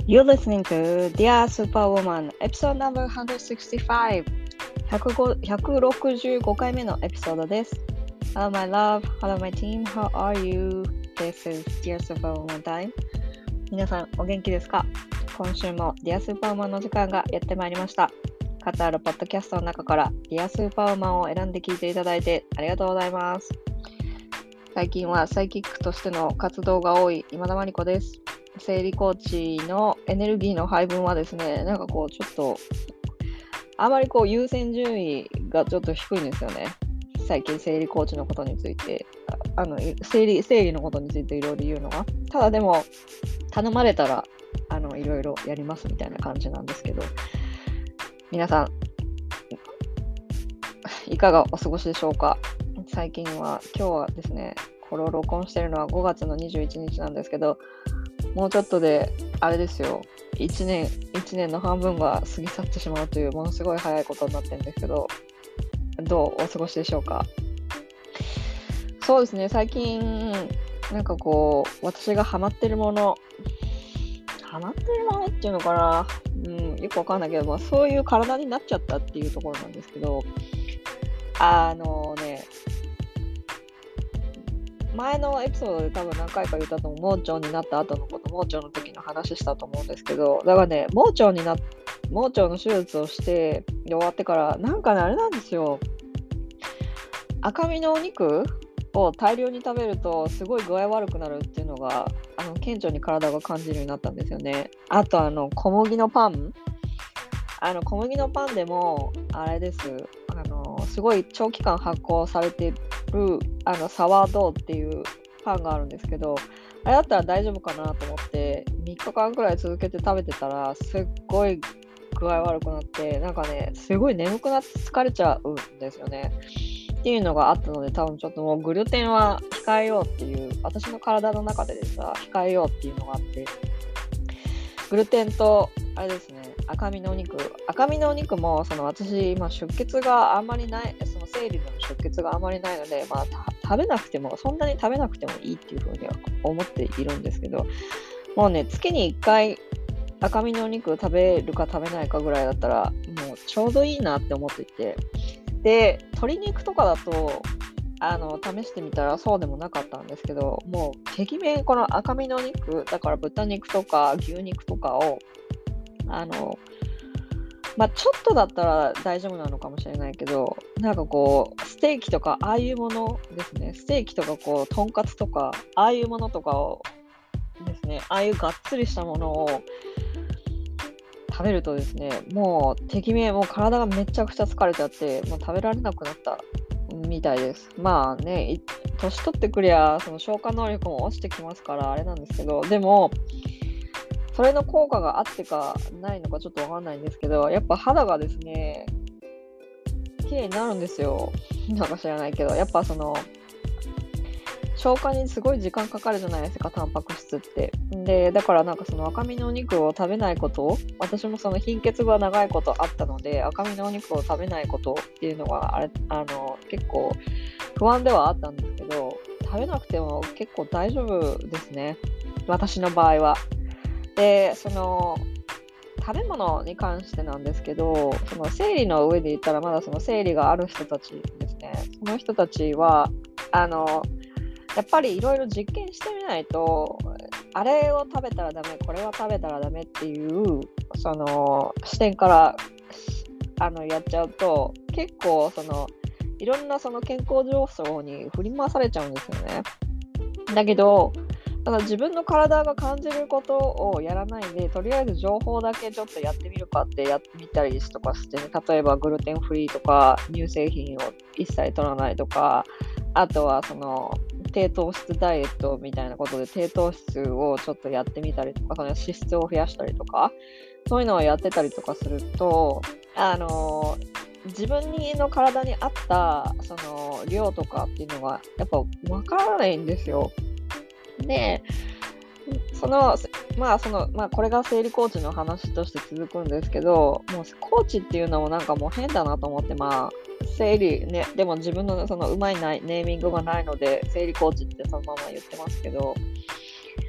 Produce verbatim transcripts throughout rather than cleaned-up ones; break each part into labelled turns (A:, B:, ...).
A: You're listening to Dear Superwoman Episode number one hundred sixty-five ひゃくろくじゅうごかいめのエピソードです。 Hello my love, hello my team, how are you? This is Dear Superwoman time. 皆さんお元気ですか？今週も Dear Superwoman の時間がやってまいりました。数あるポッドキャストの中から Dear Superwoman を選んで聞いていただいてありがとうございます。最近はサイキックとしての活動が多い今田真理子です。生理コーチのエネルギーの配分はですね、なんかこうちょっとあまりこう優先順位がちょっと低いんですよね。最近生理コーチのことについて、あの生理生理のことについていろいろ言うのが、ただでも頼まれたらあのいろいろやりますみたいな感じなんですけど、皆さんいかがお過ごしでしょうか？最近は今日はですね、これを録音しているのはごがつのにじゅういちにちなんですけど、もうちょっとであれですよ、いちねんいちねんの半分が過ぎ去ってしまうというものすごい早いことになってるんですけど、どうお過ごしでしょうか？そうですね、最近なんかこう私がハマってるものハマってるものっていうのかな、うん、よくわかんないけど、まあ、そういう体になっちゃったっていうところなんですけど、あのね前のエピソードで多分何回か言ったと思う、盲腸になった後のこと、盲腸の時の話したと思うんですけど、だからね、盲腸にな盲腸の手術をして終わってからなんかねあれなんですよ、赤身のお肉を大量に食べるとすごい具合悪くなるっていうのがあの顕著に体が感じるようになったんですよね。あとあの小麦のパンあの小麦のパンでもあれです、あのすごい長期間発酵されてるあのサワードーっていうパンがあるんですけど、あれだったら大丈夫かなと思ってみっかかんくらい続けて食べてたらすっごい具合悪くなって、なんかねすごい眠くなって疲れちゃうんですよねっていうのがあったので、多分ちょっともうグルテンは控えようっていう、私の体の中ででさ控えようっていうのがあって、グルテンとあれですね、赤身のお肉赤身のお肉もその私、まあ、出血があんまりない、その生理の出血があんまりないので、まあ、食べなくてもそんなに食べなくてもいいっていうふうには思っているんですけど、もうね月にいっかい赤身のお肉食べるか食べないかぐらいだったらもうちょうどいいなって思っていて、で鶏肉とかだとあの試してみたらそうでもなかったんですけど、もうてきめんこの赤身のお肉だから豚肉とか牛肉とかをあのまあちょっとだったら大丈夫なのかもしれないけど、なんかこうステーキとかああいうものですね、ステーキとかこうとんかつとかああいうものとかをですね、ああいうがっつりしたものを食べるとですね、もうてきめんもう体がめちゃくちゃ疲れちゃってもう食べられなくなったみたいです。まあね、年取ってくりゃその消化能力も落ちてきますからあれなんですけど、でもそれの効果があってかないのかちょっとわかんないんですけど、やっぱ肌がですね綺麗になるんですよ。なんか知らないけど、やっぱその消化にすごい時間かかるじゃないですか、タンパク質って。でだからなんかその赤身のお肉を食べないこと、私もその貧血が長いことあったので赤身のお肉を食べないことっていうのがあれあの結構不安ではあったんですけど、食べなくても結構大丈夫ですね、私の場合は。でその食べ物に関してなんですけど、その生理の上で言ったらまだその生理がある人たちですね、その人たちはあのやっぱりいろいろ実験してみないと、あれを食べたらダメこれは食べたらダメっていうその視点からあのやっちゃうと結構そのいろんなその健康情報に振り回されちゃうんですよね。だけどただ自分の体が感じることをやらないで、とりあえず情報だけちょっとやってみるかってやってみたりとかして、ね、例えばグルテンフリーとか乳製品を一切取らないとか、あとはその低糖質ダイエットみたいなことで低糖質をちょっとやってみたりとか、その脂質を増やしたりとか、そういうのをやってたりとかすると、あの自分の体に合ったその量とかっていうのがやっぱ分からないんですよ。で、そのまあそのまあこれが生理コーチの話として続くんですけど、もうコーチっていうのもなんかもう変だなと思って、まあ生理ね、でも自分のそのうまいないネーミングがないので生理コーチってそのまま言ってますけど、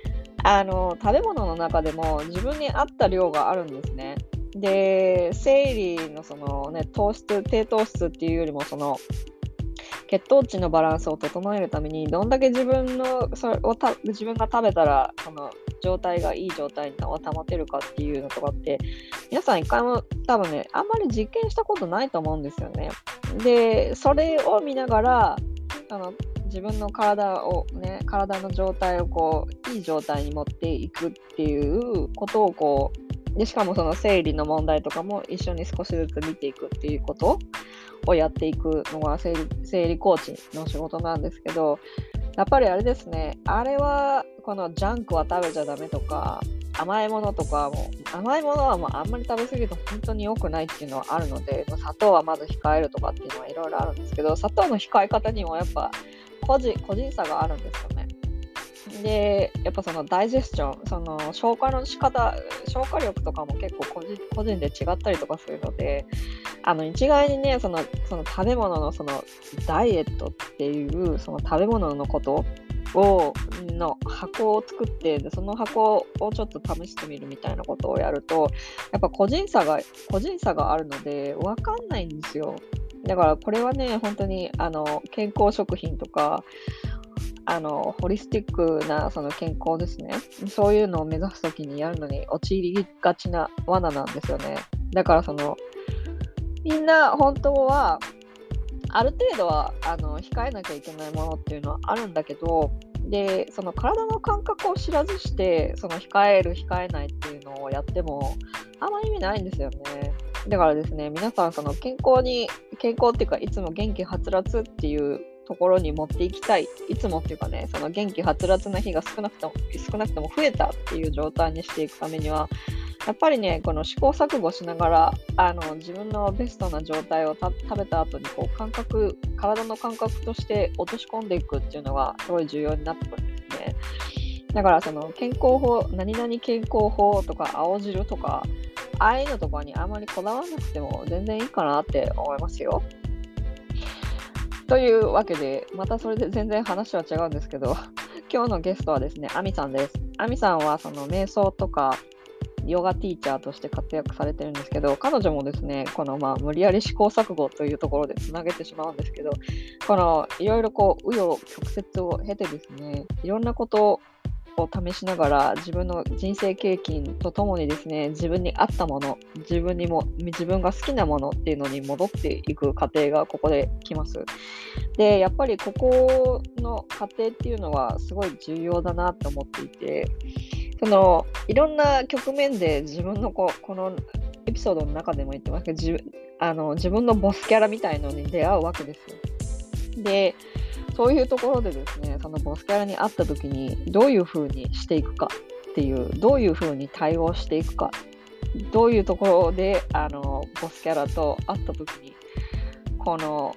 A: あの食べ物の中でも自分に合った量があるんですね。で、生理のそのね、糖質、低糖質っていうよりもその血糖値のバランスを整えるためにどんだけ自分のそれをた自分が食べたらその状態がいい状態を保てるかっていうのとかって皆さん一回も多分ねあんまり実験したことないと思うんですよね。でそれを見ながらあの自分の体をね体の状態をこういい状態に持っていくっていうことをこうでしかもその生理の問題とかも一緒に少しずつ見ていくっていうことをやっていくのが生理、生理コーチの仕事なんですけど、やっぱりあれですね、あれはこのジャンクは食べちゃダメとか甘いものとかも甘いものはもうあんまり食べ過ぎると本当に良くないっていうのはあるので、砂糖はまず控えるとかっていうのはいろいろあるんですけど、砂糖の控え方にもやっぱ個人個人差があるんですよね。でやっぱそのダイジェスチョン、その消化の仕方、消化力とかも結構個人個人で違ったりとかするので、あの一概にねそのその食べ物のそのダイエットっていうその食べ物のことをの箱を作ってでその箱をちょっと試してみるみたいなことをやるとやっぱ個人差が個人差があるので分かんないんですよ。だからこれはね本当にあの健康食品とかあのホリスティックなその健康ですね、そういうのを目指すときにやるのに陥りがちな罠なんですよね。だからそのみんな本当はある程度はあの控えなきゃいけないものっていうのはあるんだけど、でその体の感覚を知らずしてその控える控えないっていうのをやってもあんまり意味ないんですよね。だからですね、皆さんその健康に健康っていうかいつも元気はつらつっていうところに持っていきたい、いつもっていうかね、その元気はつらつな日が少なくとも少なくとも増えたっていう状態にしていくためにはやっぱりねこの試行錯誤しながらあの自分のベストな状態をた食べた後にこう感覚体の感覚として落とし込んでいくっていうのがすごい重要になってくるんですね。だからその健康法何々健康法とか青汁とかああいうのとかにあまりこだわらなくても全然いいかなって思いますよ。というわけでまたそれで全然話は違うんですけど今日のゲストはですねアミさんです。アミさんはその瞑想とかヨガティーチャーとして活躍されてるんですけど、彼女もですねこのまあ無理やり試行錯誤というところでつなげてしまうんですけど、このいろいろこう紆余曲折を経てですねいろんなことを試しながら自分の人生経験とともにですね自分に合ったもの、自分にも自分が好きなものっていうのに戻っていく過程がここで来ます。でやっぱりここの過程っていうのはすごい重要だなと思っていて、そのいろんな局面で自分のここのエピソードの中でも言ってますけど自分あの自分のボスキャラみたいのに出会うわけですよ。でそういうところでですねそのボスキャラに会った時にどういう風にしていくかっていう、どういう風に対応していくか、どういうところであのボスキャラと会った時にこの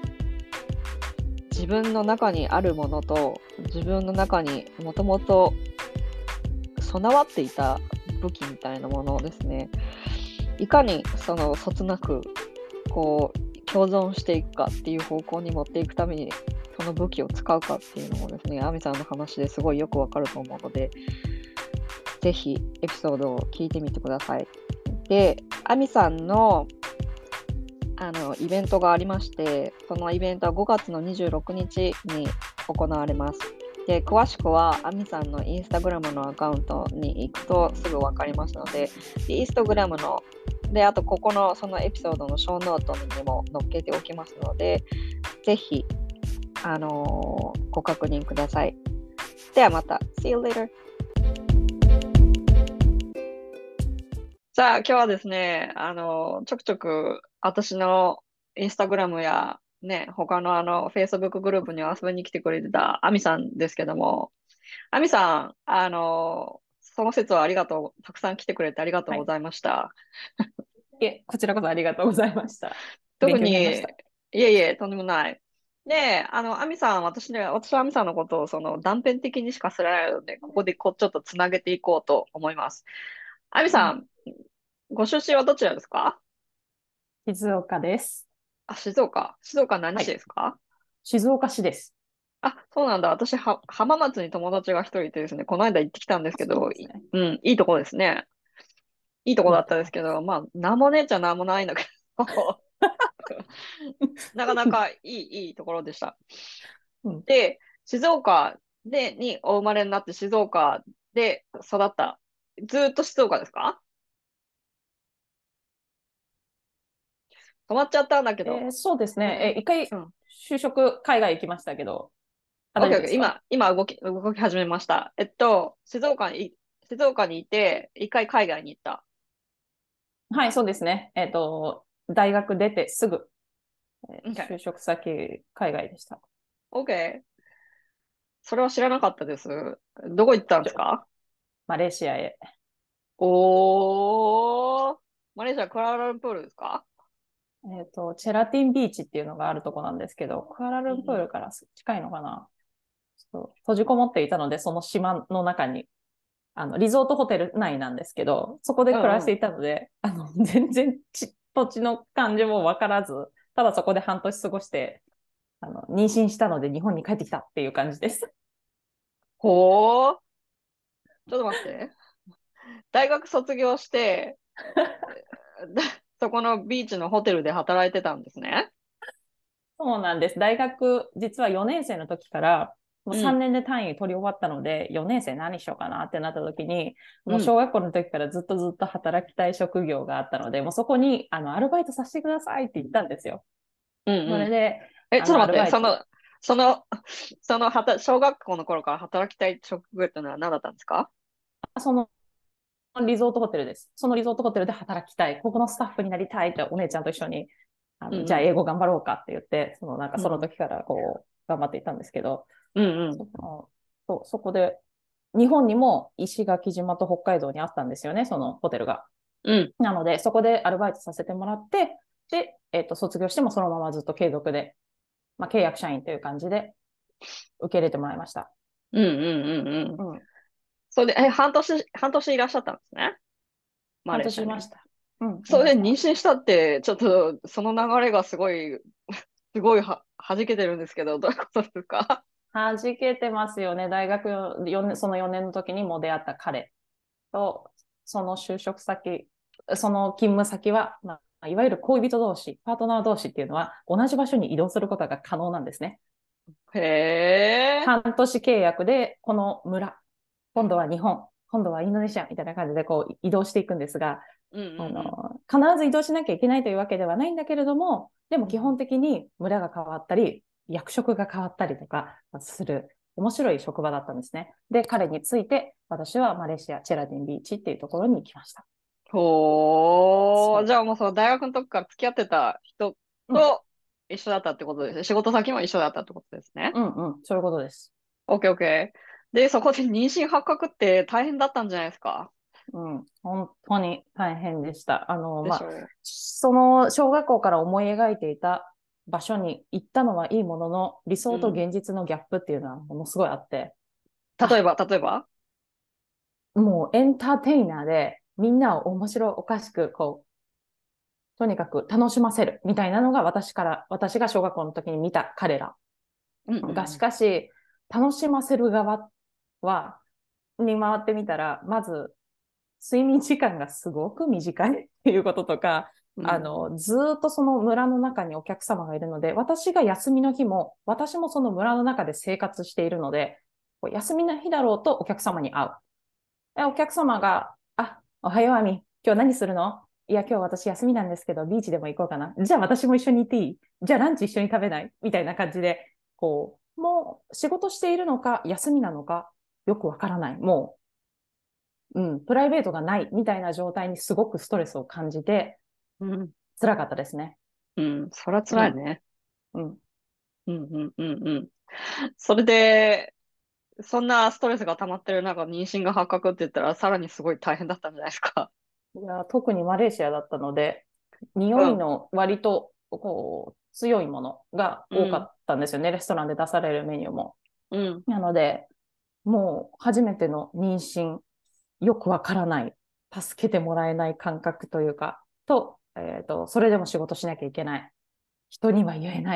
A: 自分の中にあるものと自分の中にもともと備わっていた武器みたいなものをですねいかにそのそつなくこう共存していくかっていう方向に持っていくためにその武器を使うかっていうのもですねアミさんの話ですごいよくわかると思うのでぜひエピソードを聞いてみてください。でアミさんのあのイベントがありまして、そのイベントはごがつのにじゅうろくにちに行われます。で詳しくはアミさんのインスタグラムのアカウントに行くとすぐ分かりますので、インスタグラムのであとここのそのエピソードのショーノートにも載っけておきますのでぜひ、あのーご確認ください。ではまた See you later。 さあ今日はですねあのーちょくちょく私のインスタグラムやね他のあの Facebook グループに遊びに来てくれてたアミさんですけども、アミさん、あの、その説はありがとう。たくさん来てくれてありがとう
B: はい。
A: ございました。
B: いえ、こちらこそありがとうございました。勉
A: 特に、い
B: 強になりました。
A: えいえ、とんでもない。で、あの、アミさん、私ね、私はアミさんのことをその断片的にしか知らないので、ここでこうちょっとつなげていこうと思います。アミ
B: はい。
A: さん、ご出身はどちらですか？
B: 静岡です。
A: あ、静岡。静岡何市
B: はい。
A: ですか？
B: 静岡市です。
A: あ、そうなんだ。私は、浜松に友達が一人いてですね、この間行ってきたんです
B: あ、そうなん
A: けど、
B: ですね。
A: いうん、いいとこですね。いいとこだっ
B: いいと
A: たですけど、まあ、なんもねえっちゃなんもないんだけど、なかなかいい、いいところでした。
B: うん。
A: で、静岡で、にお生まれになって静岡で育った。ずーっと静岡ですか？止まっちゃったんだけど。
B: えーそうですね。え
A: うん。
B: ー一回
A: うん。
B: 就職海外行きましたけど、あ、
A: オッケーオッケー。
B: 大丈夫ですか？
A: 今、今動き、動き始めました。えっと、静岡に、静岡にいて、一回海外に行った。
B: はい、そうですね。えっと、大学出てすぐ、えー
A: OK。
B: 就職先海外でした。
A: OK。それは知らなかったです。どこ行ったん
B: ちょ
A: ですか？
B: マレーシアへ。
A: おー。マレーシア、クアラルンプールですか？
B: えっと、チェラティンビーチっていうのがあるとこなんですけど、クアラルンプー
A: うん
B: ルから近いのかな。ちょっと閉じこもっていたので、その島の中に、あの、リゾートホテル内なんですけど、そこで
A: うん。うんうん。
B: 暮らしていたので、あの、全然ち土地の感じもわからず、ただそこで半年過ごして、あの、妊娠したので日本に帰ってきたっていう感じです。
A: ほー。ちょっと待って。大学卒業して、だそこのビーチのホテルで働いてたんですね。
B: そうなんです。大学、実はよねん生の時から、もう3
A: うん。
B: 年で単位取り終わったので、よねん生何しようかなってなった時に、もう小
A: うん。
B: 学校の時からずっとずっと働きたい職業があったので、もうそこに、あの、アルバイトさせてくださいって言ったんですよ。
A: うんうん。
B: それで、
A: え、
B: あの、ア
A: ちょっと待って。
B: ルバイト、
A: その、その、その、はた、小学校の頃から働きたい職業ってのは何だったんですか？
B: そのリゾートホテルです。そのリゾートホテルで働きたい。ここのスタッフになりたいってお姉ちゃんと一緒に、あの、じゃあ
A: うんうん。
B: 英語頑張ろうかって言って、そのなんかその
A: うん。
B: 時からこう、頑張っていたんですけど、
A: うんうん。
B: その、そそこで、日本にも石垣島と北海道にあったんですよね、そのホテルが。
A: うん。
B: なので、そこでアルバイトさせてもらって、で、えっと、卒業してもそのままずっと継続で、まあ、契約社員という感じで受け入れてもらいました。
A: うんうんうんうん。
B: うん。
A: それで、え、半年、半年いらっしゃったんですね。マ
B: 半
A: レーシアに。
B: 年いました。うん、い
A: それで妊
B: ました。
A: 娠したって、ちょっと、その流れがすごい、すごいは、弾けてるんですけど、どういうことですか？
B: 弾けてますよね。大学よねん、そのよねんの時にも出会った彼と、その就職先、その勤務先は、まあ、いわゆる恋人同士、パートナー同士っていうのは、同じ場所に移動することが可能なんですね。
A: へえ。
B: 半年契約で、この村、今度は日本、今度はインドネシアみたいな感じでこう移動していくんですが、
A: うんう
B: あ
A: んうん。
B: の、必ず移動しなきゃいけないというわけではないんだけれども、でも基本的に村が変わったり、役職が変わったりとかする、面白い職場だったんですね。で、彼について、私はマレーシア、チェラディンビーチっていうところに行きました。
A: ほー。じ
B: そ
A: ゃあもうその大学の時から付き合ってた人
B: う。うん、
A: と一緒だったってことですね。仕事先も一緒だったってことですね。
B: うん、うん、そういうことです。
A: オッケーオッケー。で、そこで妊娠発覚って大変だったんじゃないですか？
B: うん、本当に大変でした。あの、まあ、
A: でしょ
B: その小学校から思い描いていた場所に行ったのはいいものの、理
A: う。
B: 想と
A: うん。
B: 現実のギャップっていうのはものすごいあって、あ、
A: 例えば、例えば。
B: もうエンターテイナーでみんなを面白おかしく、こう、とにかく楽しませるみたいなのが私から、私が小学校の時に見た彼ら。
A: うんう
B: が、し
A: ん
B: かし、楽しませる側は、に回ってみたら、まず、睡眠時間がすごく短いっていうこととか、
A: うん。うん。
B: あの、ずーっとその村の中にお客様がいるので、私が休みの日も、私もその村の中で生活しているので、休みの日だろうとお客様に会う。でお客様が、あ、おはよう、あみ。今日何するの？いや、今日私休みなんですけど、ビーチでも行こうかな。じゃあ私も一緒に行っていい？じゃあランチ一緒に食べない？みたいな感じで、こう、もう仕事しているのか、休みなのか、よくわからない。もう、うん、プライベートがないみたいな状態にすごくストレスを感じて、
A: うん。
B: 辛かったですね。
A: うん。そりゃ
B: うん、
A: 辛いね。
B: うん。
A: うんうんうんうん。それで、そんなストレスが溜まってる中、妊娠が発覚って言ったら、さらにすごい大変だったんじゃないですか。
B: いや、特にマレーシアだったので、匂い
A: うん。
B: の割とこう強いものが多か
A: うん。
B: ったんですよね。レストランで出されるメニューも。
A: うん。
B: なので、もう初めての妊娠、よくわからない、助けてもらえない感覚というか、と、えっと、それでも仕事しなきゃいけない。人には言えない。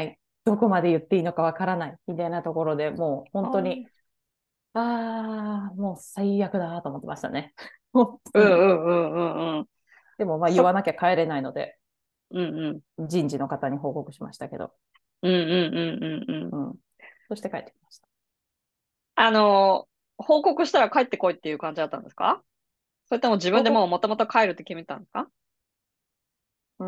B: どこまで言っていいのかわからないみたいなところでもう本当に、
A: はい。
B: ああ、もう最悪だと思ってましたね。本
A: うんう
B: 当に。
A: んうんうんうん。
B: でもまあ言
A: そ、
B: わなきゃ帰れないので、
A: うんうん。
B: 人事の方に報告しましたけど、
A: うんうんうんうんうん。
B: うん。そして帰ってきました。
A: あの、報告したら帰ってこいっていう感じだったんですか？それとも自分でもう
B: 報告、
A: もともと帰るって決めたんですか？
B: うん、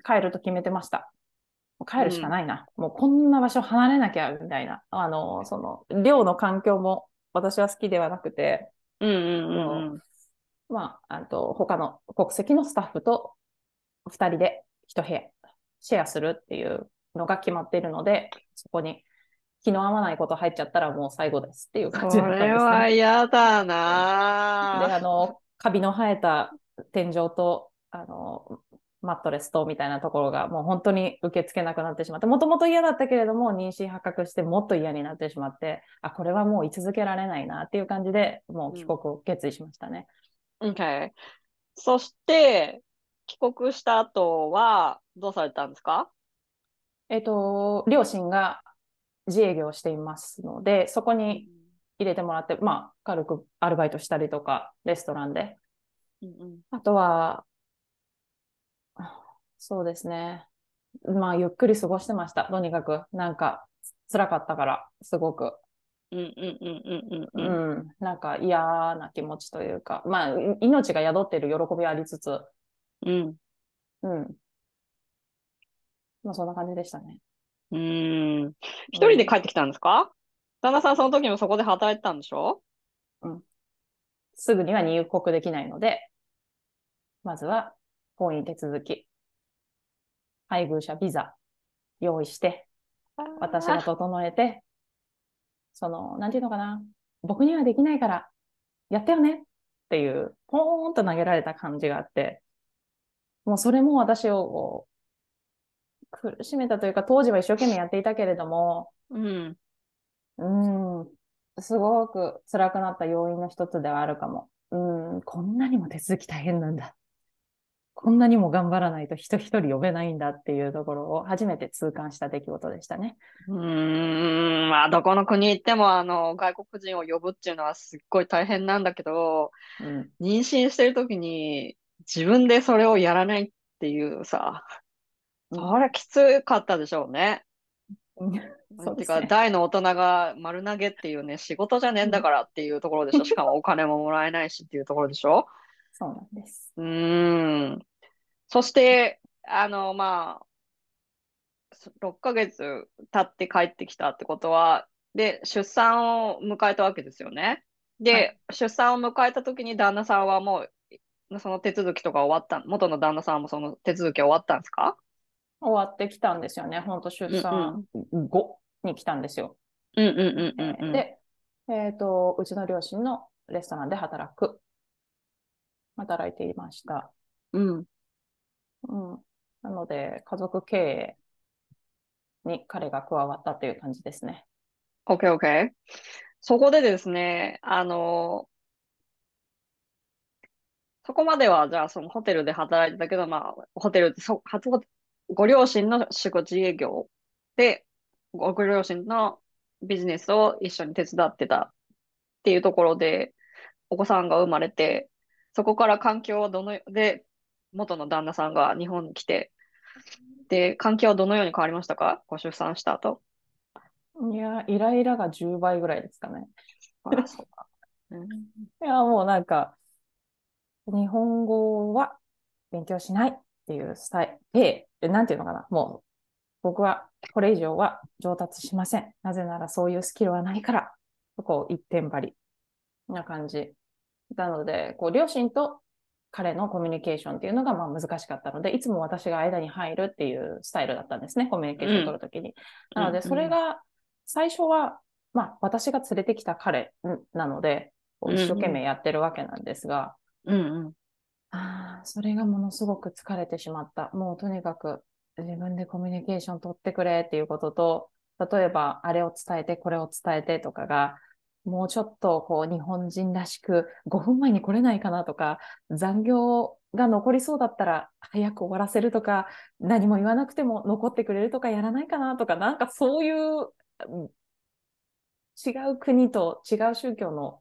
B: 帰ると決めてました。帰るしか
A: うん。
B: ないな。もうこんな場所離れなきゃ、みたいな。あの、その、寮の環境も私は好きではなくて、
A: うんうんうん
B: そ
A: うん。
B: う、まあ、あと、他の国籍のスタッフとふたりでいち部屋シェアするっていうのが決まっているので、そこに気の合わないこと入っちゃったらもう最後ですっていう感じだったん
A: それ
B: ですね。
A: は嫌だ
B: で、
A: な
B: あの、カビの生えた天井と、あの、マットレスとみたいなところがもう本当に受け付けなくなってしまって、もともと嫌だったけれども、妊娠発覚してもっと嫌になってしまって、あ、これはもう居続けられないなっていう感じで、もう帰
A: ぁ。
B: 国を決意しましたね。
A: うん。OK。そして、帰国した後は、どうされたんですか？
B: えっと、両親が自営業をしていますので、そこに
A: うん
B: 入れてもらって、まあ、軽くアルバイトしたりとか、レストランで。
A: うんうん。
B: あとは、そうですね。まあ、ゆっくり過ごしてました。とにかく、なんか、辛かったから、すごく。
A: うんうんうんうんうんうん。
B: うん、なんか嫌な気持ちというか、まあ、命が宿っている喜びはありつつ、
A: うん。
B: うん、まあ、そんな感じでしたね。
A: うーん。
B: うん、
A: 一人で帰ってきたんですか？旦那さんその時もそこで働いてたんでしょ？
B: うん。すぐには入国できないので、まずは、婚姻手続き、配偶者ビザ用意して、
A: あ
B: 私が
A: あ
B: 整えて、その、なんていうのかな、僕にはできないから、やってよねっていう、ポーンと投げられた感じがあって、もうそれも私を苦しめたというか、当時は一生懸命やっていたけれども、
A: ー。うん。
B: うん、すごく辛くなった要因の一つではあるかも。うん、こんなにも手続き大変なんだ。こんなにも頑張らないと人一人呼べないんだっていうところを初めて痛感した出来事でしたね。
A: うーん。まあ、どこの国行っても、あの、外国人を呼ぶっていうのはすっごい大変なんだけど、
B: うん。
A: 妊娠してる時に自分でそれをやらないっていうさ、
B: うん。
A: それきつかったでしょうね。
B: そう
A: てか、
B: ですね。
A: 大の大人が丸投げっていうね、仕事じゃねえん
B: うん。
A: だからっていうところでしょ。しかもお金ももらえないしっていうところでしょ。
B: そうなんです。
A: うーん。そして、あの、まあ、ろっかげつ経って帰ってきたってことは、で、出産を迎えたわけですよね。
B: はい。
A: で、出産を迎えた時に旦那さんはもう、その手続きとか終わった、元の旦那さんもその手続き終わったんですか？
B: 終わってきたんですよね。本当出産
A: うんうん。
B: 後に来たんですよ。
A: うんうんうんうんうん。
B: で、えっと、うちの両親のレストランで働く、働いていました。
A: うん。
B: うん。なので、家族経営に彼が加わったっていう感じですね。
A: オッケーオッケー。そこでですね、あの、そこまでは、じゃあ、そのホテルで働いてたけど、まあ、ホテルで、そ、初ご、ご両親の仕事自営業で、ご、ご両親のビジネスを一緒に手伝ってたっていうところで、お子さんが生まれて、そこから環境はどの、で、元の旦那さんが日本に来て、で、環境はどのように変わりましたか？ご出産した後。
B: いや、イライラがじゅうばいぐらいですかね。
A: あら、そうか。うん。
B: いや、もうなんか、日本語は勉強しないっていうスタイルで、でなんていうのかな。もう、僕はこれ以上は上達しません。なぜならそういうスキルはないから。こう、一点張りな感じ。なので、こう、両親と彼のコミュニケーションっていうのがまあ難しかったので、いつも私が間に入るっていうスタイルだったんですね、コミュニケーションを取
A: うん。
B: るときに。なので、
A: うん。うん。
B: それが最初は、まあ私が連れてきた彼なので、こう一生懸
A: うん。
B: 命やってるわけなんですが、
A: うん。うん。
B: ああ、それがものすごく疲れてしまった。もうとにかく自分でコミュニケーション取ってくれっていうことと、例えばあれを伝えて、これを伝えてとかが、 もうちょっとこう日本人らしくごふんまえに来れないかなとか、残業が残りそうだったら早く終わらせるとか、何も言わなくても残ってくれるとかやらないかなとか、なんかそういううん違う国と違う宗教の、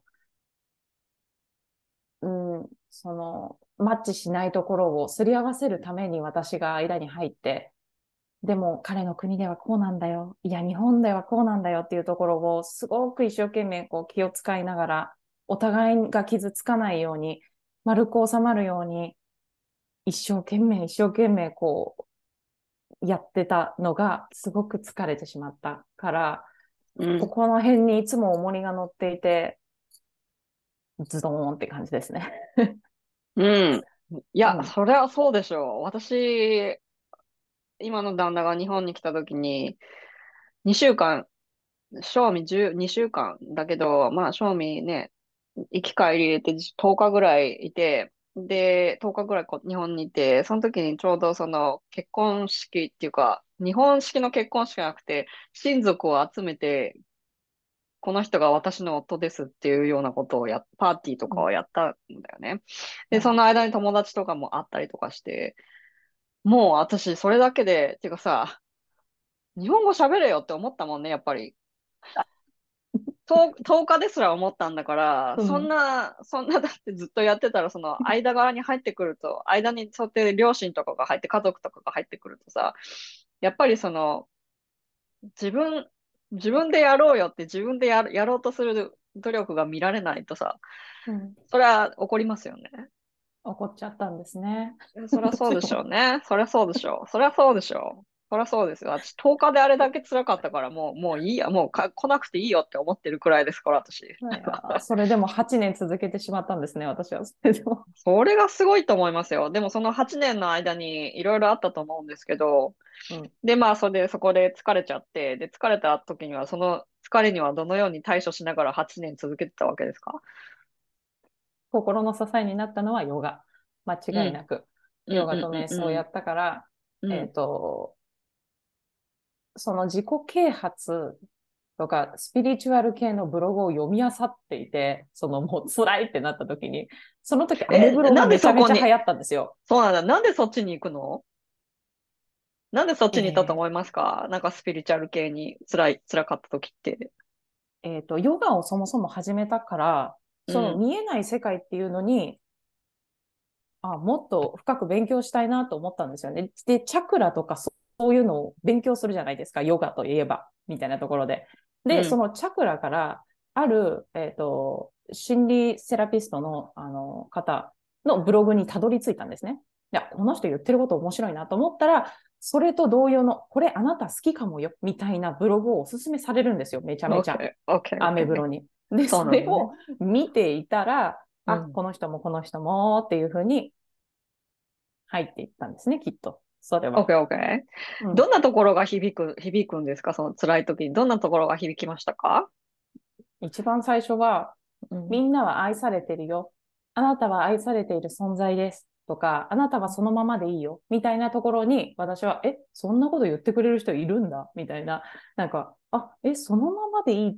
B: うん、そのマッチしないところをすり合わせるために私が間に入って、でも彼の国ではこうなんだよ。いや、日本ではこうなんだよっていうところをすごく一生懸命こう気を使いながら、お互いが傷つかないように、丸く収まるように、一生懸命一生懸命こうやってたのがすごく疲れてしまったから、
A: うん。
B: ここの辺にいつも重りが乗っていて、ズドーンって感じですね。
A: うん。いや、
B: うん。
A: それはそうでしょう。私、今の旦那が日本に来た時に、にしゅうかん、賞味じゅうにしゅうかんだけど、まあ、賞味ね、行き帰り入れてとおかぐらいいて、で、とおかぐらいこ日本にいて、その時にちょうどその結婚式っていうか、日本式の結婚式じゃなくて、親族を集めて、この人が私の夫ですっていうようなことをや、パーティーと
B: うん。
A: かをやったんだよね。で、そ
B: はい。
A: の間に友達とかも会ったりとかして、もう私それだけで、っていうかさ、日本語喋れよって思ったもんね、やっぱり。ととおかですら思ったんだから、そん
B: うん。
A: な、そんなだってずっとやってたら、その間側に入ってくると、間にそうやって両親とかが入って、家族とかが入ってくるとさ、やっぱりその、自分、自分でやろうよって自分でやる、やろうとする努力が見られないとさ、
B: うん。
A: それは怒りますよね。
B: 怒っちゃったんですね。
A: そりゃそうでしょ
B: 私も。
A: うね。そりゃそうでしょう。そりゃそうでしょう。そりゃそうですよ。私、とおかであれだけ辛かったから、もう、もういいや、もうか来なくていいよって思ってるくらいですから、私。
B: いや、それでもはちねん続けてしまったんですね、私は。それでも。
A: それがすごいと思いますよ。でもそのはちねんの間にいろいろあったと思うんですけど、
B: うん。
A: で、まあ、それで、そこで疲れちゃって、で、疲れた時には、その疲れにはどのように対処しながらはちねん続けてたわけですか？
B: 心の支えになったのはヨガ。間
A: うん、
B: 違いなく。
A: うん、
B: ヨガと
A: うん、
B: 瞑想をや
A: うん、
B: ったから、えっ
A: うん。
B: と、その自己啓発とかスピリチュアル系のブログを読み漁っていて、そのもう辛いってなった時に、その時アメブ
A: え、なんで
B: ロがめちゃ
A: そこに、
B: めちゃ流行ったんですよ。
A: そうなんだ。なんでそっちに行くの？なんでそっちに行ったと
B: え
A: 思いますか？なんかスピリチュアル系に辛い、辛かった時って。
B: ーえーと、ヨガをそもそも始めたから、その
A: うん。
B: 見えない世界っていうのに、あ、もっと深く勉強したいなと思ったんですよね。で、チャクラとかそういうのを勉強するじゃないですか。ヨガといえば、みたいなところで。で、そ
A: うん。
B: のチャクラから、ある、えっと、心理セラピストの、あの方のブログにたどり着いたんですね。いや、この人言ってること面白いなと思ったら、それと同様の、これあなた好きかもよ、みたいなブログをおすすめされるんですよ。めちゃめちゃ。
A: OK、OK、
B: アメブ
A: OK。
B: ロに。で、
A: そう
B: それを
A: なんだね。
B: 見ていたら、あ、
A: うん。
B: この人もこの人もっていうふうに入っていったんですね、きっと。それは。
A: OK、OK。
B: うん。
A: どんなところが響く、響くんですか？その辛い時に。どんなところが響きましたか？
B: 一番最初は、
A: うん。
B: みんなは愛されてるよ。あなたは愛されている存在です。とか、あなたはそのままでいいよ。みたいなところに、私は、え、そんなこと言ってくれる人いるんだみたいな。なんか、あ、え、そのままでいいって、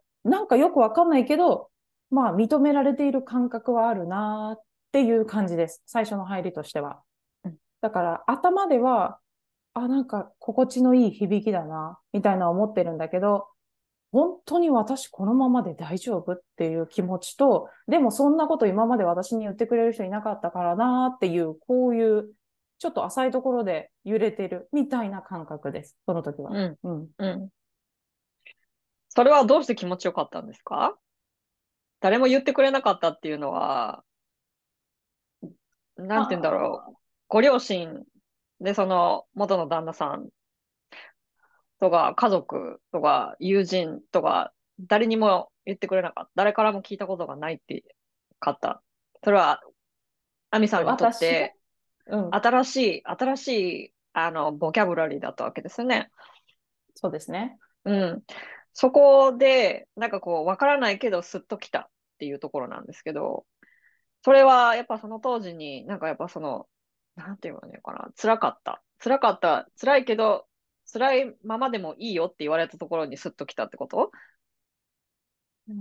B: なんかよくわかんないけど、まあ、認められている感覚はあるなっていう感じです。最初の入りとしては。だから、頭では、あ、なんか心地のいい響きだな、みたいな思ってるんだけど、本当に私このままで大丈夫っていう気持ちと、でもそんなこと今まで私に言ってくれる人いなかったからなっていう、こういうちょっと浅いところで揺れてるみたいな感覚です。その時は。
A: うん。
B: うん。
A: うん。それはどうして気持ちよかったんですか？誰も言ってくれなかったっていうのは、なんて言うんだろう。
B: あ
A: ご両親で、その元の旦那さんとか家族とか友人とか誰にも言ってくれなかった。誰からも聞いたことがないってかった。それは、アミさんにとっ
B: 私が、
A: て
B: うん、
A: 新しい、新しい、あの、ボキャブラリーだったわけですよね。
B: そうですね。
A: うん。そこで、なんかこう、わからないけど、スッときたっていうところなんですけど、それはやっぱその当時に、なんかやっぱその、なんていうのかな、辛かった。辛かった。辛いけど、辛いままでもいいよって言われたところにスッときたってこと？
B: うん、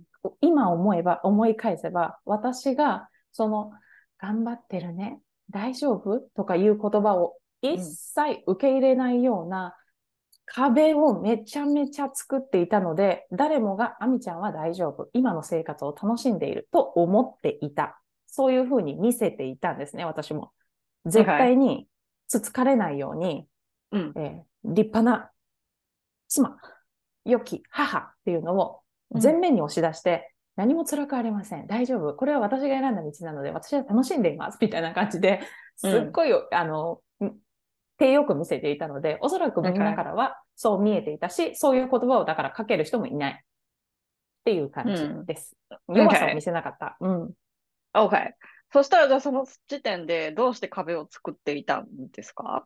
B: 今思えば、思い返せば、私が、その、頑張ってるね、大丈夫とかいう言葉を一
A: うん。
B: 切受け入れないような壁をめちゃめちゃ作っていたので、誰もが、アミちゃんは大丈夫、今の生活を楽しんでいると思っていた。そういうふうに見せていたんですね、私も。絶
A: OK。
B: 対につつかれないように、
A: うん。
B: えー立派な妻、良き母っていうのを
A: うん。
B: 前面に押し出して、何も辛くありません。大丈夫。これは私が選んだ道なので、私は楽しんでいます。みたいな感じで、
A: うん。
B: すっごい、あの、手よく見せていたので、おそらくみんな
A: OK。
B: からはそう見えていたし、そういう言葉をだからかける人もいないっていう感じ
A: うん。
B: です。弱さを見
A: OK。
B: せなかった。うん。
A: OK。そしたら、じゃあその時点でどうして壁を作っていたんですか？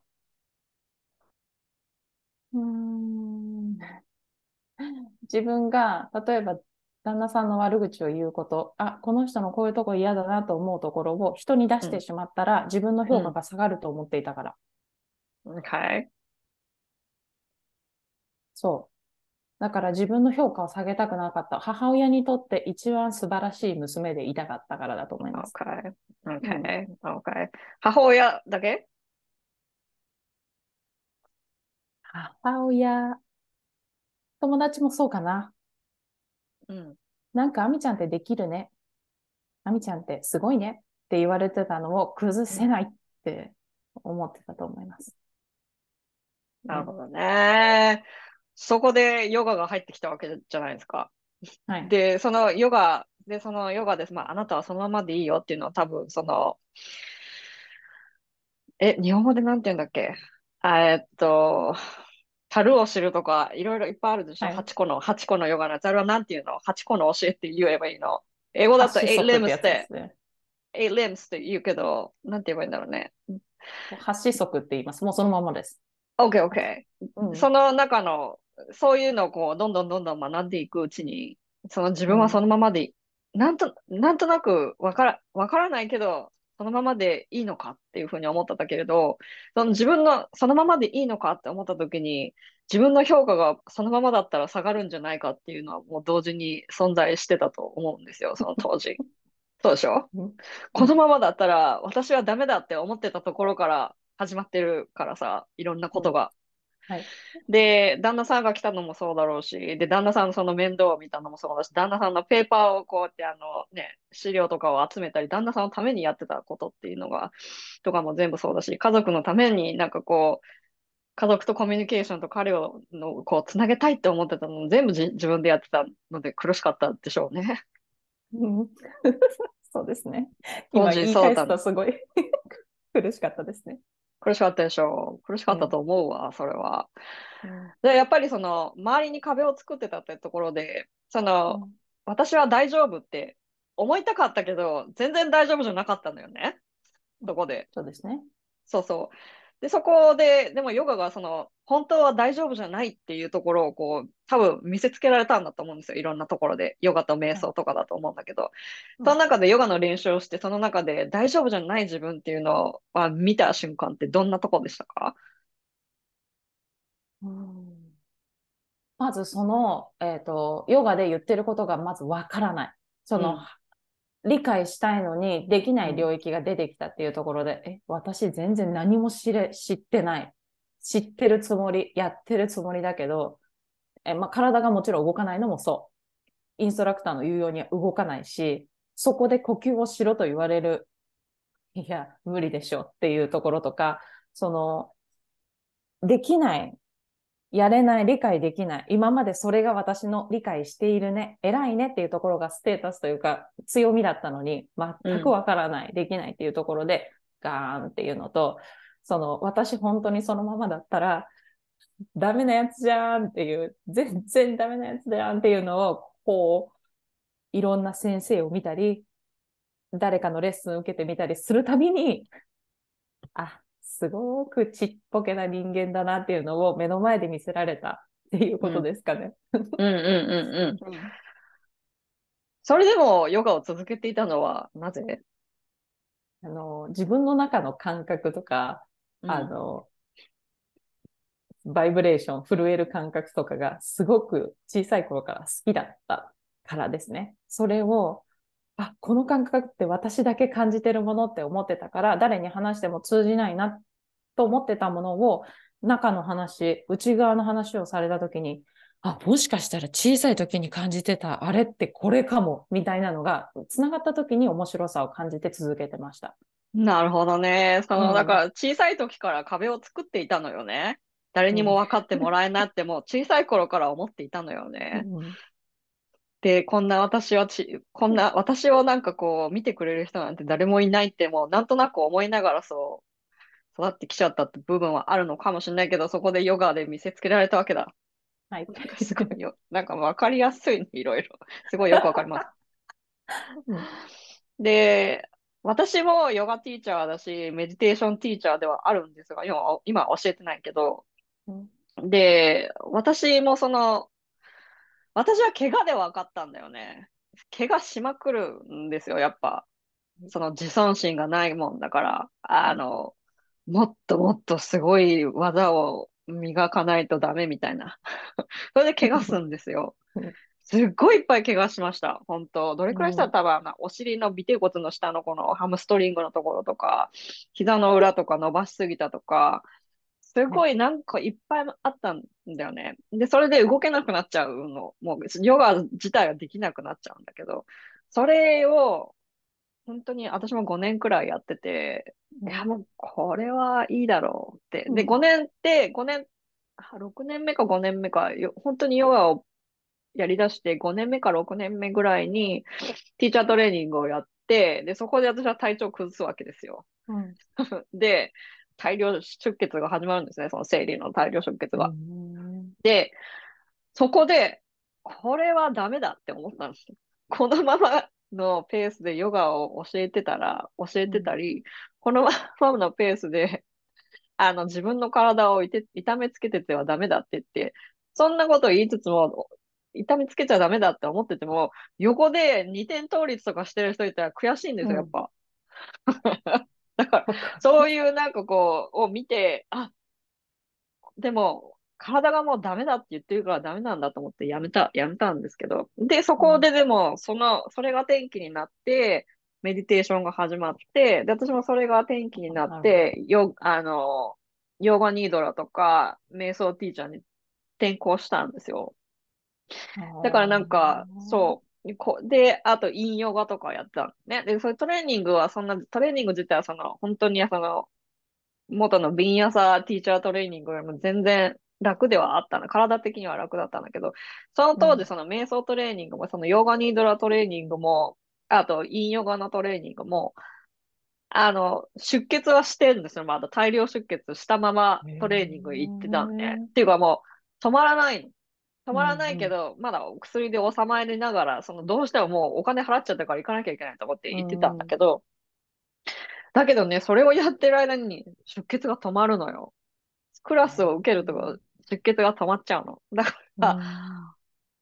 B: うーん自分が、例えば、旦那さんの悪口を言うこと、あ、この人のこういうとこ嫌だなと思うところを人に出
A: うん。
B: してしまったら、自分の
A: うん。
B: 評価が下がると思っていたから。
A: OK。
B: そう。だから自分の評価を下げたくなかった。母親にとって一番素晴らしい娘でいたかったからだと思います。
A: OK。
B: うん。
A: OK。OK。母親だけ？
B: 母親、友達もそうかな。
A: うん。
B: なんか、アミちゃんってできるね。アミちゃんってすごいねって言われてたのを崩
A: うん。
B: せないって思ってたと思います。うん。
A: なるほどね。そこでヨガが入ってきたわけじゃないですか。
B: はい。
A: で、そのヨガ、で、そのヨガです。まあ、あなたはそのままでいいよっていうのは多分、その、え、日本語でなんて言うんだっけ？あえっと、樽を知るとか、いろいろいっぱいあるでしょ？
B: はい。
A: はち 個の、はち個のヨガのやつ。あれはなんて言うの？ はち 個の教えって言えばいいの？英語だと
B: 八子
A: eight
B: 則って
A: limbs
B: や
A: って、
B: つですね。
A: eight limbs って言うけど、なんて言えばいいんだろうね。
B: 八子則って言います。もうそのままです。
A: OK, OK。
B: うん。
A: その中の、そういうのをこう、どんどんどんどん学んでいくうちに、その自分はそ
B: うん。
A: のままで、なんと、なんとなくわから、わからないけど、そのままでいいのかっていうふうに思ってたけれど、その自分のそのままでいいのかって思った時に、自分の評価がそのままだったら下がるんじゃないかっていうのはもう同時に存在してたと思うんですよ、その当時。そうでしょ？
B: うん。う
A: この
B: ん。
A: ままだったら私はダメだって思ってたところから始まってるからさ、いろんなこ
B: うん。
A: とが。
B: はい。
A: で、旦那さんが来たのもそうだろうし、で、旦那さんのその面倒を見たのもそうだし、旦那さんのペーパーをこうやってあのね、資料とかを集めたり、旦那さんのためにやってたことっていうのが、とかも全部そうだし、家族のためになんかこう、家族とコミュニケーションと彼をのこうつなげたいって思ってたのも全部じ自分でやってたので苦しかったでしょうね。
B: うん。そうですね。
A: 当時
B: 今言い返
A: そうだった。
B: すとすごい苦しかったですね。
A: 苦しかったでしょう。苦しか
B: うん。
A: ったと思うわ、それは。
B: うん。
A: で、やっぱりその、周りに壁を作ってたってところで、その、
B: うん。
A: 私は大丈夫って思いたかったけど、全然大丈夫じゃなかったんだよね。そこで。
B: そうですね。
A: そうそう。で、そこで、でもヨガがその、本当は大丈夫じゃないっていうところをこう、多分見せつけられたんだと思うんですよ。いろんなところで。ヨガと瞑
B: はい。
A: 想とかだと思うんだけど。
B: うん。
A: その中でヨガの練習をして、その中で大丈夫じゃない自分っていうのを見た瞬間ってどんなとこでしたか？
B: うん。まずその、えっと、ヨガで言ってることがまずわからない。その、
A: うん。
B: 理解したいのにできない
A: うん。
B: 領域が出てきたっていうところで、え、私全然何も知れ、知ってない。知ってるつもり、やってるつもりだけど、え、まあ、体がもちろん動かないのもそう。インストラクターの言うようには動かないし、そこで呼吸をしろと言われる。いや、無理でしょっていうところとか、その、できない。やれない、理解できない。今までそれが私の理解しているね、偉いねっていうところがステータスというか強みだったのに、全く
A: うん。
B: わからない、できないっていうところで、ガーンっていうのと、その、私本当にそのままだったら、ダメなやつじゃんっていう、全然ダメなやつじゃんっていうのを、こう、いろんな先生を見たり、誰かのレッスンを受けてみたりするたびに、あ、すごくちっぽけな人間だなっていうのを目の前で見せられたっていうこと
A: うん。
B: ですかね。
A: うん。うん。うん。うん。
B: うん。
A: それでもヨガを続けていたのはなぜ？
B: あの、自分の中の感覚とか、
A: うん。
B: あの、バイブレーション、震える感覚とかがすごく小さい頃から好きだった。 からですね。それを、あ、この感覚って私だけ感じてるものって思ってたから、誰に話しても通じないなと思ってたものを、中の話、内側の話をされたときに、あ、もしかしたら小さい時に感じてた、あれってこれかも、みたいなのが、つながった時に面白さを感じて続けてました。
A: なるほどね。その、だか
B: うん。
A: ら小さい時から壁を作っていたのよね。誰にも
B: うん。
A: 分かってもらえなっても小さい頃から思っていたのよね。
B: うん。
A: で、こんな私はち、こんな私をなんかこう見てくれる人なんて誰もいないってもうなんとなく思いながらそう育ってきちゃったって部分はあるのかもしれないけど、そこでヨガで見せつけられたわけだ。
B: はい。
A: なんかすごいよ。なんか分かりやすいね、いろいろ。すごいよくわかります。
B: うん。
A: で、私もヨガティーチャーだし、メディテーションティーチャーではあるんですが、今、今は教えてないけど、
B: うん。
A: で、私もその、私は怪我で分かったんだよね。怪我しまくるんですよ、やっぱ。その自尊心がないもんだから、あの、もっともっとすごい技を磨かないとダメみたいな。それで怪我すんですよ。すっごいいっぱい怪我しました。本当。どれくらいしたら多分あの、お尻の尾てい骨の下のこのハムストリングのところとか、膝の裏とか伸ばしすぎたとか、す
B: はい。
A: ごいなんかいっぱいあったんだよね。で、それで動けなくなっちゃうの。もうヨガ自体ができなくなっちゃうんだけど、それを本当に私もごねんくらいやってて、いやもうこれはいいだろうって。で、
B: うん。
A: ごねんって、ごねん、あろくねんめかごねんめか、よ本当にヨガをやり出してごねんめかろくねんめぐらいにティーチャートレーニングをやって、で、そこで私は体調を崩すわけですよ。
B: うん。
A: で、大量出血が始まるんですね、その生理の大量出血
B: う
A: が。
B: ん。
A: で、そこで、これはダメだって思ったんですよ。このままのペースでヨガを教えてたら、教え
B: うん。
A: てたり、このままのペースで、あの、自分の体をいて痛めつけててはダメだって言って、そんなことを言いつつも、痛めつけちゃダメだって思ってても、横でにてん倒立とかしてる人いたら悔しいんですよ、やっ
B: うん。
A: ぱ。だから、
B: わかる。
A: そういうなんかこう、を見て、あ、でも、体がもうダメだって言ってるからダメなんだと思ってやめた、やめたんですけど。で、そ
B: うん。
A: こででも、その、それが転機になって、メディテーションが始まって、で、私もそれが転機になっ
B: なるほど。
A: て、よ、あの、ヨガニードラとか、瞑想ティーチャーに転校したんですよ。
B: あ
A: だからなんか、
B: ー。
A: そう、こで、あと、インヨガとかやったんね。で、そういうトレーニングは、そんな、トレーニング自体は、その、本当に、その、元のビンヤサティーチャートレーニングよりも全然楽ではあったな。体的には楽だったんだけど、その当時
B: うん。
A: その瞑想トレーニングも、そのヨガニードラトレーニングも、あとインヨガのトレーニングも、あの、出血はしてるんですよ。まだ大量出血したまま
B: へ
A: トレーニング行ってたのね。
B: え。
A: っていうかもう止まらないの。止
B: う
A: まらないけ
B: ん。
A: ど、まだお薬で収まりながら、そのどうしてももうお金払っちゃったから行かなきゃいけないと思って
B: う
A: 行ってたんだ
B: ん。
A: けど、だけどね、それをやってる間に出血が止まるのよ。クラスを受けると出血が止まっちゃうの。だか
B: う
A: ら、
B: ん。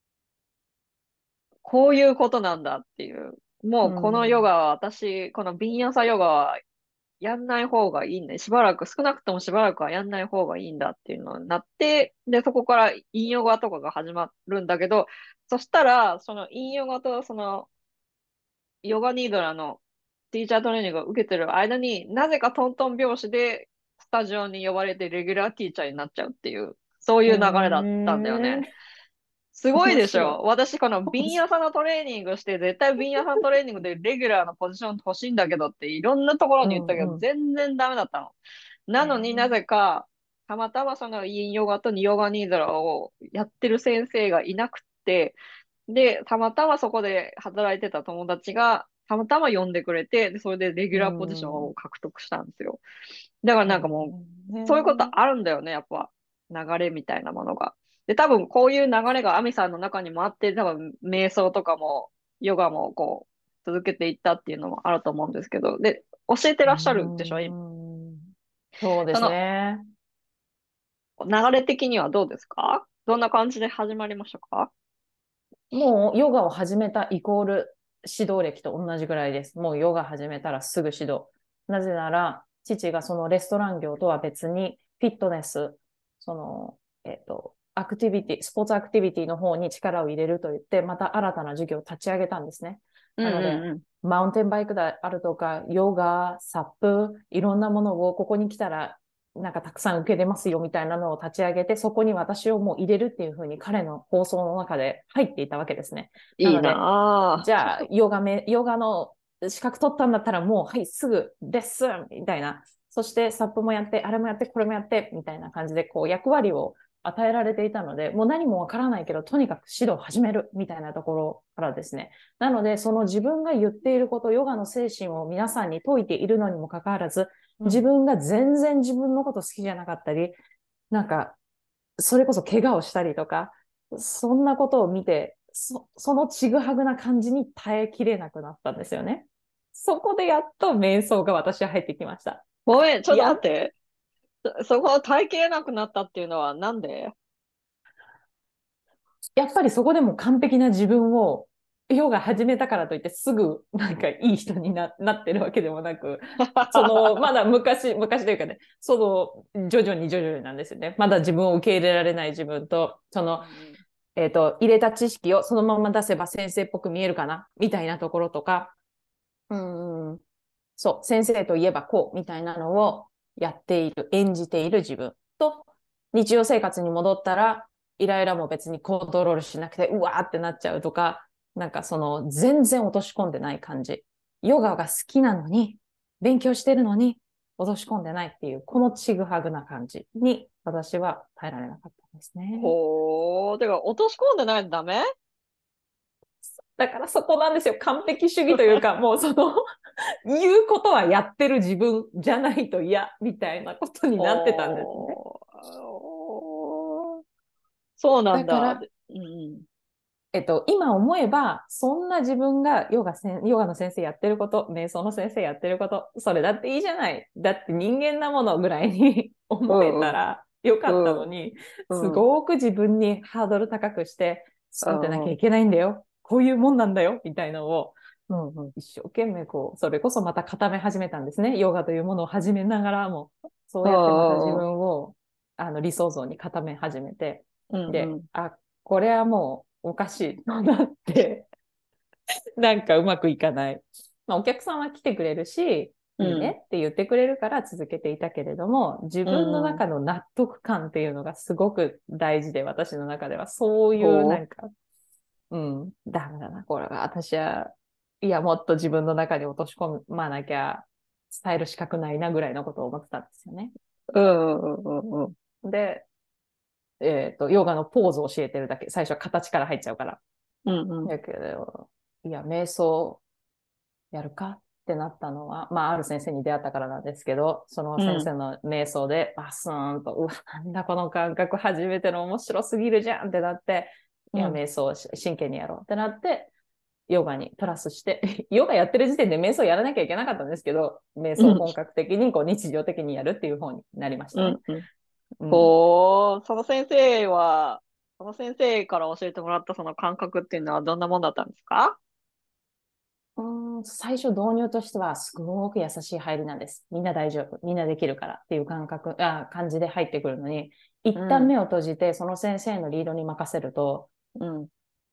A: こういうことなんだっていう。
B: う
A: もうこのヨ
B: ん。
A: ガは私、このビンヤサヨガはやんない方がいいね。しばらく、少なくともしばらくはやんない方がいいんだっていうのになって、で、そこからインヨガとかが始まるんだけど、そしたら、そのインヨガとそのヨガニードラのティーチャートレーニングを受けてる間になぜかトントン拍子でスタジオに呼ばれてレギュラーティーチャーになっちゃうっていう、そう
B: へ
A: いう流れだったんだよね。
B: え。
A: すごい
B: 面白い。
A: でしょ。私、この
B: 面白い。
A: 瓶屋さんのトレーニングして、絶対瓶屋さんトレーニングでレギュラーのポジション欲しいんだけどって、いろんなところ
B: う
A: に言ったけど、
B: ん。うん。
A: 全然ダメだったの。
B: へ
A: なのになぜ
B: え。
A: か、たまたまそのインヨガとニヨガニードラをやってる先生がいなくて、で、たまたまそこで働いてた友達が、たまたま呼んでくれて、で、それでレギュ
B: う
A: ラーポジション
B: ん。
A: を獲得したんですよ。だから
B: へ
A: なんかもう、そういうこと
B: え。
A: あるんだよね、やっぱ。流れみたいなものが。で、多分こういう流れがアミさんの中にもあって、多分瞑想とかも、ヨガもこう、続けていったっていうのもあると思うんですけど、で、教えて
B: う
A: らっしゃるでしょ、今。
B: ん。そうです
A: その
B: ね。
A: 流れ的にはどうですか？どんな感じで始まりましたか？
B: もうヨガを始めたイコール指導歴と同じぐらいです。もうヨガ始めたらすぐ指導。なぜなら、父がそのレストラン業とは別にフィットネス、その、えっと、 アクティビティ、スポーツアクティビティの方に力を入れると言って、また新たな授業を立ち上げたんですね。
A: うん
B: なので、
A: うん
B: マウンテンバイクであるとか、ヨガ、サップ、いろんなものをここに来たら、なんかたくさん受けれますよみたいなのを立ち上げて、そこに私をもう入れるっていうふうに彼の放送の中で入っていたわけですね。な
A: いい
B: ので、
A: なぁ。
B: じゃあ、ヨガめ、ヨガの資格取ったんだったらもう、はい、すぐレッスンみたいな。そして、サップもやって、あれもやって、これもやって、みたいな感じで、こう、役割を与えられていたので、もう何もわからないけど、とにかく指導を始めるみたいなところからですね。なので、その自分が言っていること、ヨガの精神を皆さんに説いているのにもかかわらず、自分が全然自分のこと好きじゃなかったり、なんか、それこそ怪我をしたりとか、そんなことを見て、そそのちぐはぐな感じに耐えきれなくなったんですよね。そこでやっと瞑想が私は入ってきました。
A: ごめん、ちょっと
B: や、
A: 待って。そ、そこ耐えきれなくなったっていうのはなんで？
B: やっぱりそこでも完璧な自分を、ヨガ始めたからといってすぐなんかいい人にな、なってるわけでもなく、その、まだ昔、昔というかね、その、徐々に徐々になんですよね。まだ自分を受け入れられない自分と、その、
A: うん
B: えっと、入れた知識をそのまま出せば先生っぽく見えるかなみたいなところとか、うん、そう、先生といえばこうみたいなのをやっている、演じている自分と、日常生活に戻ったら、イライラも別にコントロールしなくて、うわーってなっちゃうとか、なんかその、全然落とし込んでない感じ。ヨガが好きなのに、勉強してるのに、落とし込んでないっていう、このちぐはぐな感じに、私は耐えられなかったんですね。
A: ほー。てか、落とし込んでないとダメ？
B: だからそこなんですよ。完璧主義というか、もうその言うことはやってる自分じゃないと嫌みたいなことになってたんですね。
A: ほー。そうなんだ。
B: だから、
A: うん。
B: えっと、今思えば、そんな自分がヨガせん、ヨガの先生やってること、瞑想の先生やってること、それだっていいじゃない。だって人間なものぐらいに
A: う
B: 思えた
A: ん
B: らよかった
A: うん
B: のに、す
A: うんうん
B: ごく自分にハードル高くして、
A: う
B: そうでなきゃい
A: ん
B: けないんだよ。こういうもんなんだよ。みたいなのを、うんうん、一生懸命こう、それこそまた固め始めたんですね。ヨガというものを始めながらも、そう
A: う
B: やってまた自
A: ん
B: 分を、あの、理想像に固め始めて、で、
A: うん
B: あ、これはもうおかしいとなって、なんかうまくいかない。まあ、お客さんは来てくれるし、いい
A: うん
B: ねって言ってくれるから続けていたけれども、自
A: う
B: 分の
A: ん。
B: 中の納得感っていうのがすごく大事で、私の中ではそういうな
A: ほ
B: んか、うん、ダメだな、これは。私は、いや、もっと自分の中に落とし込まなきゃ伝える資格ないなぐらいのことを思ってたんですよね。
A: う。うんうんうんうん
B: で、えっと、ヨガのポーズを教えてるだけ。最初は形から入っちゃうから。
A: うんうん
B: だけど、いや、瞑想やるかってなったのは、まあ、ある先生に出会ったからなんですけど、その
A: うん
B: 先生の瞑想でバスーンと、うわ、なんだこの感覚初めての面白すぎるじゃんってなって、いや、
A: うん
B: 瞑想真剣にやろうってなって、ヨガにプラスして、ヨガやってる時点で瞑想やらなきゃいけなかったんですけど、瞑想を
A: うん
B: 本格的にこう日常的にやるっていう方になりましたね。
A: うんうん。
B: うん。
A: ほう。その先生は、その先生から教えてもらったその感覚っていうのはどんなもんだったんですか？
B: うん、最初導入としてはすごく優しい入りなんです。みんな大丈夫。みんなできるからっていう感覚、あ、感じで入ってくるのに、一
A: うん、
B: 旦目を閉じてその先生のリードに任せると、
A: うん、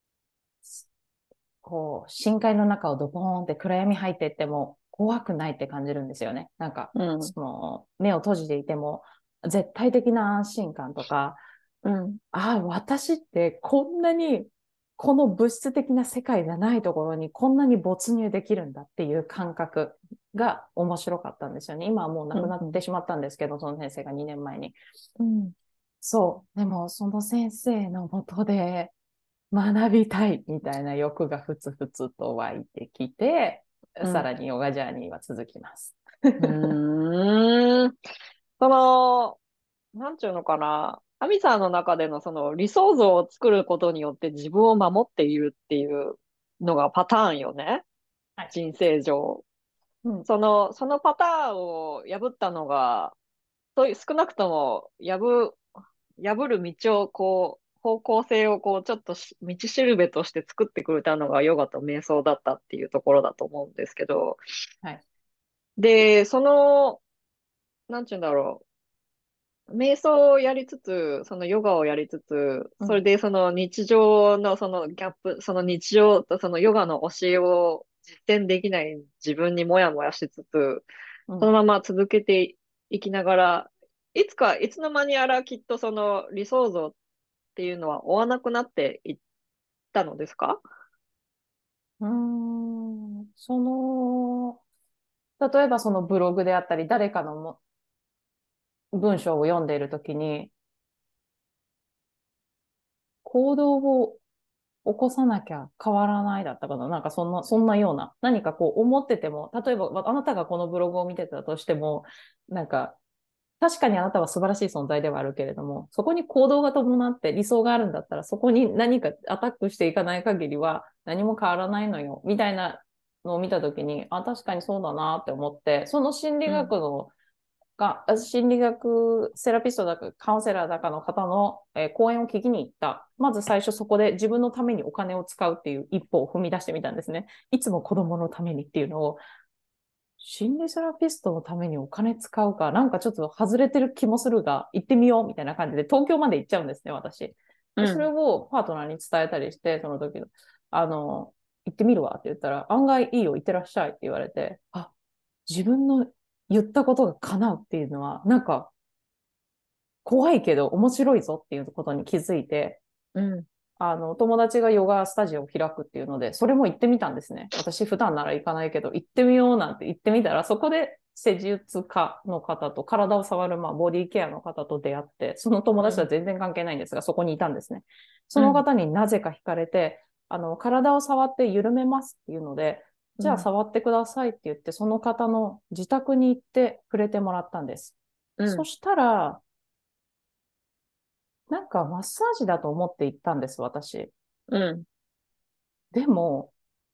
B: こう、深海の中をドボーンって暗闇入っていっても怖くないって感じるんですよね。なんか、
A: うん、
B: その、目を閉じていても絶対的な安心感とか、
A: うん、
B: ああ、私ってこんなに、この物質的な世界じゃないところにこんなに没入できるんだっていう感覚が面白かったんですよね。今はもう亡くな
A: うん、うん。
B: ってしまったんですけど、その先生がにねんまえに。うん、そう。でも、その先生のもとで学びたいみたいな欲がふつふつと湧いてきて、さ
A: うん
B: らにヨガジャーニーは続きます。
A: うーん。その、なんちゅうのかな。アミさんの中でのその理想像を作ることによって自分を守っているっていうのがパターンよね。
B: はい。
A: 人生上。
B: うん。
A: その、そのパターンを破ったのが、そういう少なくとも破、破る道をこう、方向性をこう、ちょっとし道しるべとして作ってくれたのがヨガと瞑想だったっていうところだと思うんですけど、
B: はい。
A: で、その、なんちゅうんだろう。 瞑想をやりつつ、そのヨガをやりつつ、
B: うん、
A: それでその日常のそのギャップ、その日常とそのヨガの教えを実践できない自分にもやもやしつつ、
B: うん、
A: そのまま続けていきながら、いつか、いつの間にやらきっとその理想像っていうのは追わなくなっていったのですか？
B: うーん、その、例えばそのブログであったり、誰かのも文章を読んでいるときに、行動を起こさなきゃ変わらないだったかな。なんかそんな、そんなような、何かこう思ってても、例えばあなたがこのブログを見てたとしても、なんか、確かにあなたは素晴らしい存在ではあるけれども、そこに行動が伴って理想があるんだったら、そこに何かアタックしていかない限りは何も変わらないのよ、みたいなのを見たときに、あ、確かにそうだなって思って、その心理
A: うん、
B: 学のが、心理学セラピストだか、カウンセラーだかの方の、えー講演を聞きに行った。まず最初そこで自分のためにお金を使うっていう一歩を踏み出してみたんですね。いつも子供のためにっていうのを、心理セラピストのためにお金使うか、なんかちょっと外れてる気もするが、行ってみようみたいな感じで東京まで行っちゃうんですね、私。で、それ
A: うん、
B: をパートナーに伝えたりして、その時の、あの、行ってみるわって言ったら、案外いいよ、行ってらっしゃいって言われて、あ、自分の言ったことが叶うっていうのは、なんか怖いけど面白いぞっていうことに気づいて、
A: うん、
B: あの、友達がヨガスタジオを開くっていうので、それも行ってみたんですね。私普段なら行かないけど、行ってみようなんて言ってみたら、そこで施術家の方と体を触る、まあ、ボディケアの方と出会って、その友達とは
A: うん、
B: 全然関係ないんですが、そこにいたんですね。そ
A: うん、
B: の方になぜか惹かれて、あの、体を触って緩めますっていうので、じゃあ
A: うん、
B: 触ってくださいって言って、その方の自宅に行って触れてもらったんです。
A: うん、
B: そしたら、なんかマッサージだと思って行ったんです、私。
A: うん、
B: でも、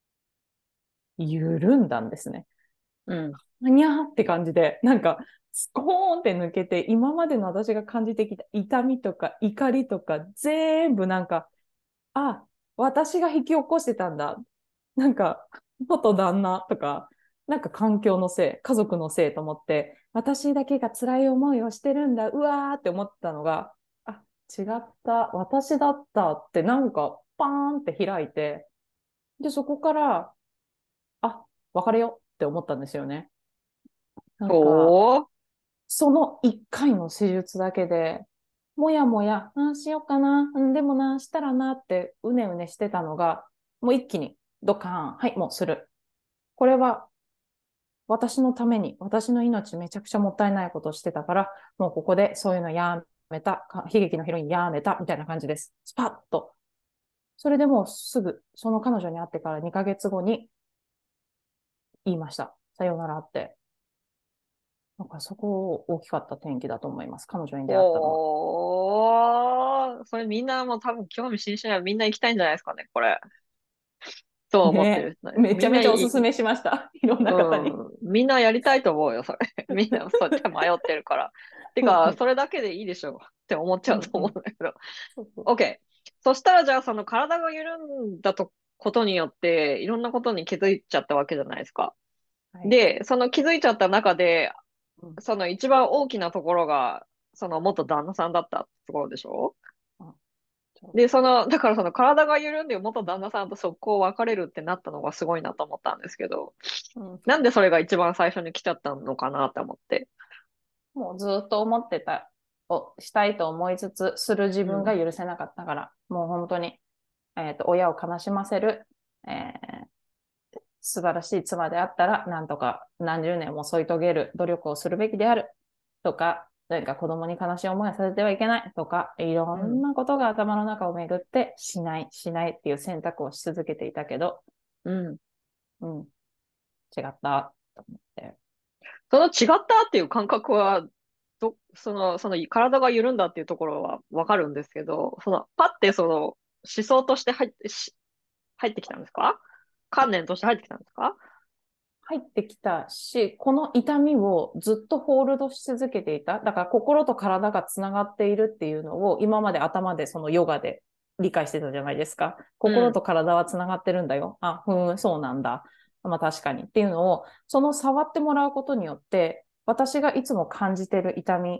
B: 緩んだんですね。
A: うん、
B: にゃーって感じで、なんか、スコーンって抜けて、今までの私が感じてきた痛みとか怒りとか、全部なんか、あ、私が引き起こしてたんだ。なんか、元旦那とか、なんか環境のせい、家族のせいと思って、私だけが辛い思いをしてるんだ、うわーって思ったのが、あ、違った、私だったってなんか、パーンって開いて、で、そこから、あ、別れようって思ったんですよね。なんか、
A: おー、
B: その一回の施術だけで、もやもや、ああしようかな、うん、でもな、したらなってうねうねしてたのが、もう一気にドカーン、はい、もうする。これは私のために、私の命めちゃくちゃもったいないことをしてたから、もうここでそういうのやめた、悲劇のヒロインやめた、みたいな感じです。スパッと。それでもうすぐ、その彼女に会ってからにかげつごに言いました。さようならって。なんかそこ大きかった転機だと思います。彼女に出会ったのは。
A: おー、それみんなもう多分興味津々なみんな行きたいんじゃないですかね、これ。そう思って
B: ね
A: る人ね。
B: めちゃめちゃおす
A: みんない、
B: すめしました。いろんな方に。
A: うん、みんなやりたいと思うよ、それ。みんなそうやって迷ってるから。てか、
B: うんうん。
A: それだけでいいでしょって思っちゃうと
B: うんうん。
A: 思うんだけど。
B: そうそう。
A: OK。そしたらじゃあ、その体が緩んだとことによって、いろんなことに気づいちゃったわけじゃないですか。
B: はい。
A: で、その気づいちゃった中で、
B: うん。
A: その一番大きなところが、その元旦那さんだったところでしょ？
B: あ、ちょっ
A: で、そ
B: と。
A: の、だからその体が緩んで元旦那さんと速攻別れるってなったのがすごいなと思ったんですけど、
B: うん。
A: なんでそれが一番最初に来ちゃったのかなって思って。
B: もうずっと思ってた、をしたいと思いつつ、する自
A: うん。
B: 分が許せなかったから、もう本当に、えっと、親を悲しませる、えー素晴らしい妻であったら、なんとか何十年も添い遂げる努力をするべきであるとか、何か子供に悲しい思いをさせてはいけないとか、いろ
A: うん。
B: んなことが頭の中を巡って、しない、しないっていう選択をし続けていたけど、
A: うん。
B: うん、違ったと思って。
A: その違ったっていう感覚は、ど、その、その体が緩んだっていうところはわかるんですけど、その、パってその思想として入って、し入ってきたんですか？観念として入ってきたんですか？
B: 入ってきたし、この痛みをずっとホールドし続けていた。だから心と体がつながっているっていうのを今まで頭でそのヨガで理解してたじゃないですか。
A: うん。
B: 心と体はつながってるんだよ。あ、ふーん、そうなんだ。まあ確かにっていうのを、その触ってもらうことによって、私がいつも感じてる痛み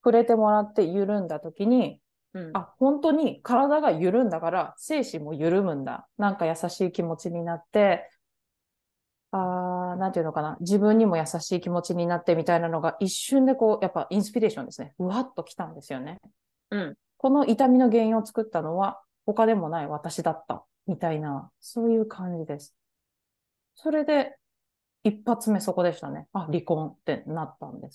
B: 触れてもらって緩んだ時に、
A: うん。
B: あ、本当に体が緩んだから精神も緩むんだ。なんか優しい気持ちになって、あー、なんていうのかな。自分にも優しい気持ちになってみたいなのが一瞬でこう、やっぱインスピレーションですね。うわっと来たんですよね。
A: うん。
B: この痛みの原因を作ったのは他でもない私だった。みたいな、そういう感じです。それで一発目そこでしたね。あ、離婚ってなったんです。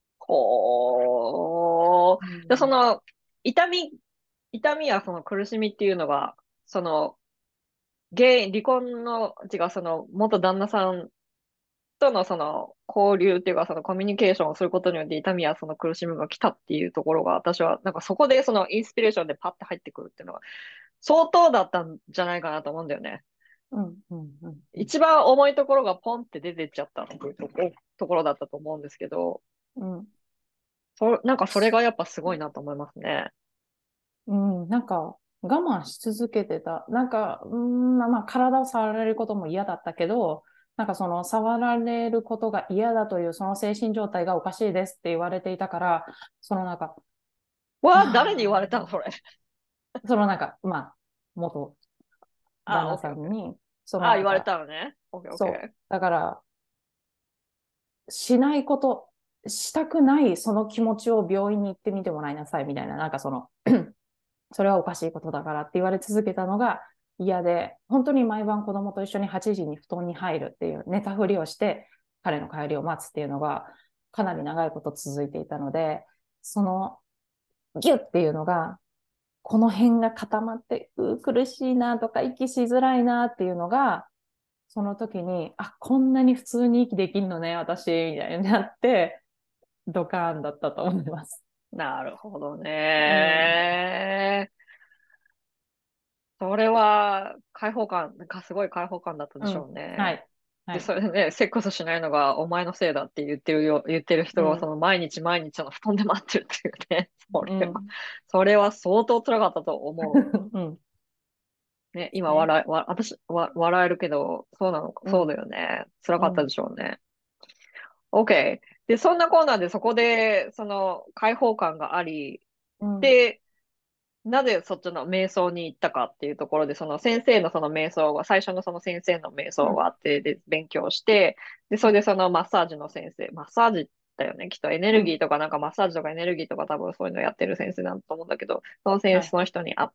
A: ほー。で、そ
B: うん。
A: の、痛み、痛みやその苦しみっていうのが、その、原因、離婚の、違う、その、元旦那さんとのその、交流っていうか、そのコミュニケーションをすることによって痛みやその苦しみが来たっていうところが、私は、なんかそこでそのインスピレーションでパッて入ってくるっていうのが、相当だったんじゃないかなと思うんだよね。
B: うん、うん、うん、うん。
A: 一番重いところがポンって出てっちゃったっていうとこ、ところだったと思うんですけど、
B: うん。
A: そ、なんかそれがやっぱすごいなと思いますね。
B: うん、なんか、我慢し続けてた。なんか、うん、まあ、まあ、体を触られることも嫌だったけど、なんかその、触られることが嫌だという、その精神状態がおかしいですって言われていたから、そのなんか、
A: わあ、誰に言われたのそ
B: あ
A: れ。
B: ーそのなんか、まあ、元旦
A: あ、
B: 那
A: オッケーオッケー。
B: さんに、その
A: あ、言われ
B: なんか、
A: たのね。オッケーオッケ
B: そう。
A: ー。
B: だから、しないこと、したくないその気持ちを病院に行ってみてもらいなさいみたいな、なんかその、それはおかしいことだからって言われ続けたのが嫌で、本当に毎晩子供と一緒にはちじに布団に入るっていう寝たふりをして彼の帰りを待つっていうのがかなり長いこと続いていたので、そのギュッっていうのが、この辺が固まって、う苦しいなとか息しづらいなっていうのが、その時に、あ、こんなに普通に息できんのね、私、みたいになって、ドカーンだったと思います。
A: なるほど
B: うん。
A: ね。それは、開放感、なんかすごい開放感だったでしょ
B: うん。
A: うね。
B: はい。は
A: で、
B: い。
A: それでね、セックスしないのがお前のせいだって言ってるよ、言ってる人が、そ
B: うん。
A: の毎日毎日の布団で待ってるっていうね。それは、
B: うん。
A: それは相当辛かったと思
B: うん。
A: う。ね、今
B: ね。
A: 笑い、わ、私、わ、笑えるけど、そうなのか、そうだ
B: うん。
A: よね。辛かったで
B: うん。
A: しょうね。OK。で、そんなコーナーでそこで、その、開放感があり、
B: うん。
A: で、なぜそっちの瞑想に行ったかっていうところで、その先生のその瞑想が、最初のその先生の瞑
B: うん。
A: 想があって、で、勉強して、で、それでそのマッサージの先生、マッサージだよね。きっとエネ
B: うん。
A: ルギーとかなんかマッサージとかエネルギーとか多分そういうのやってる先生なんだと思うんだけど、その先生、
B: はい。
A: その人に会って、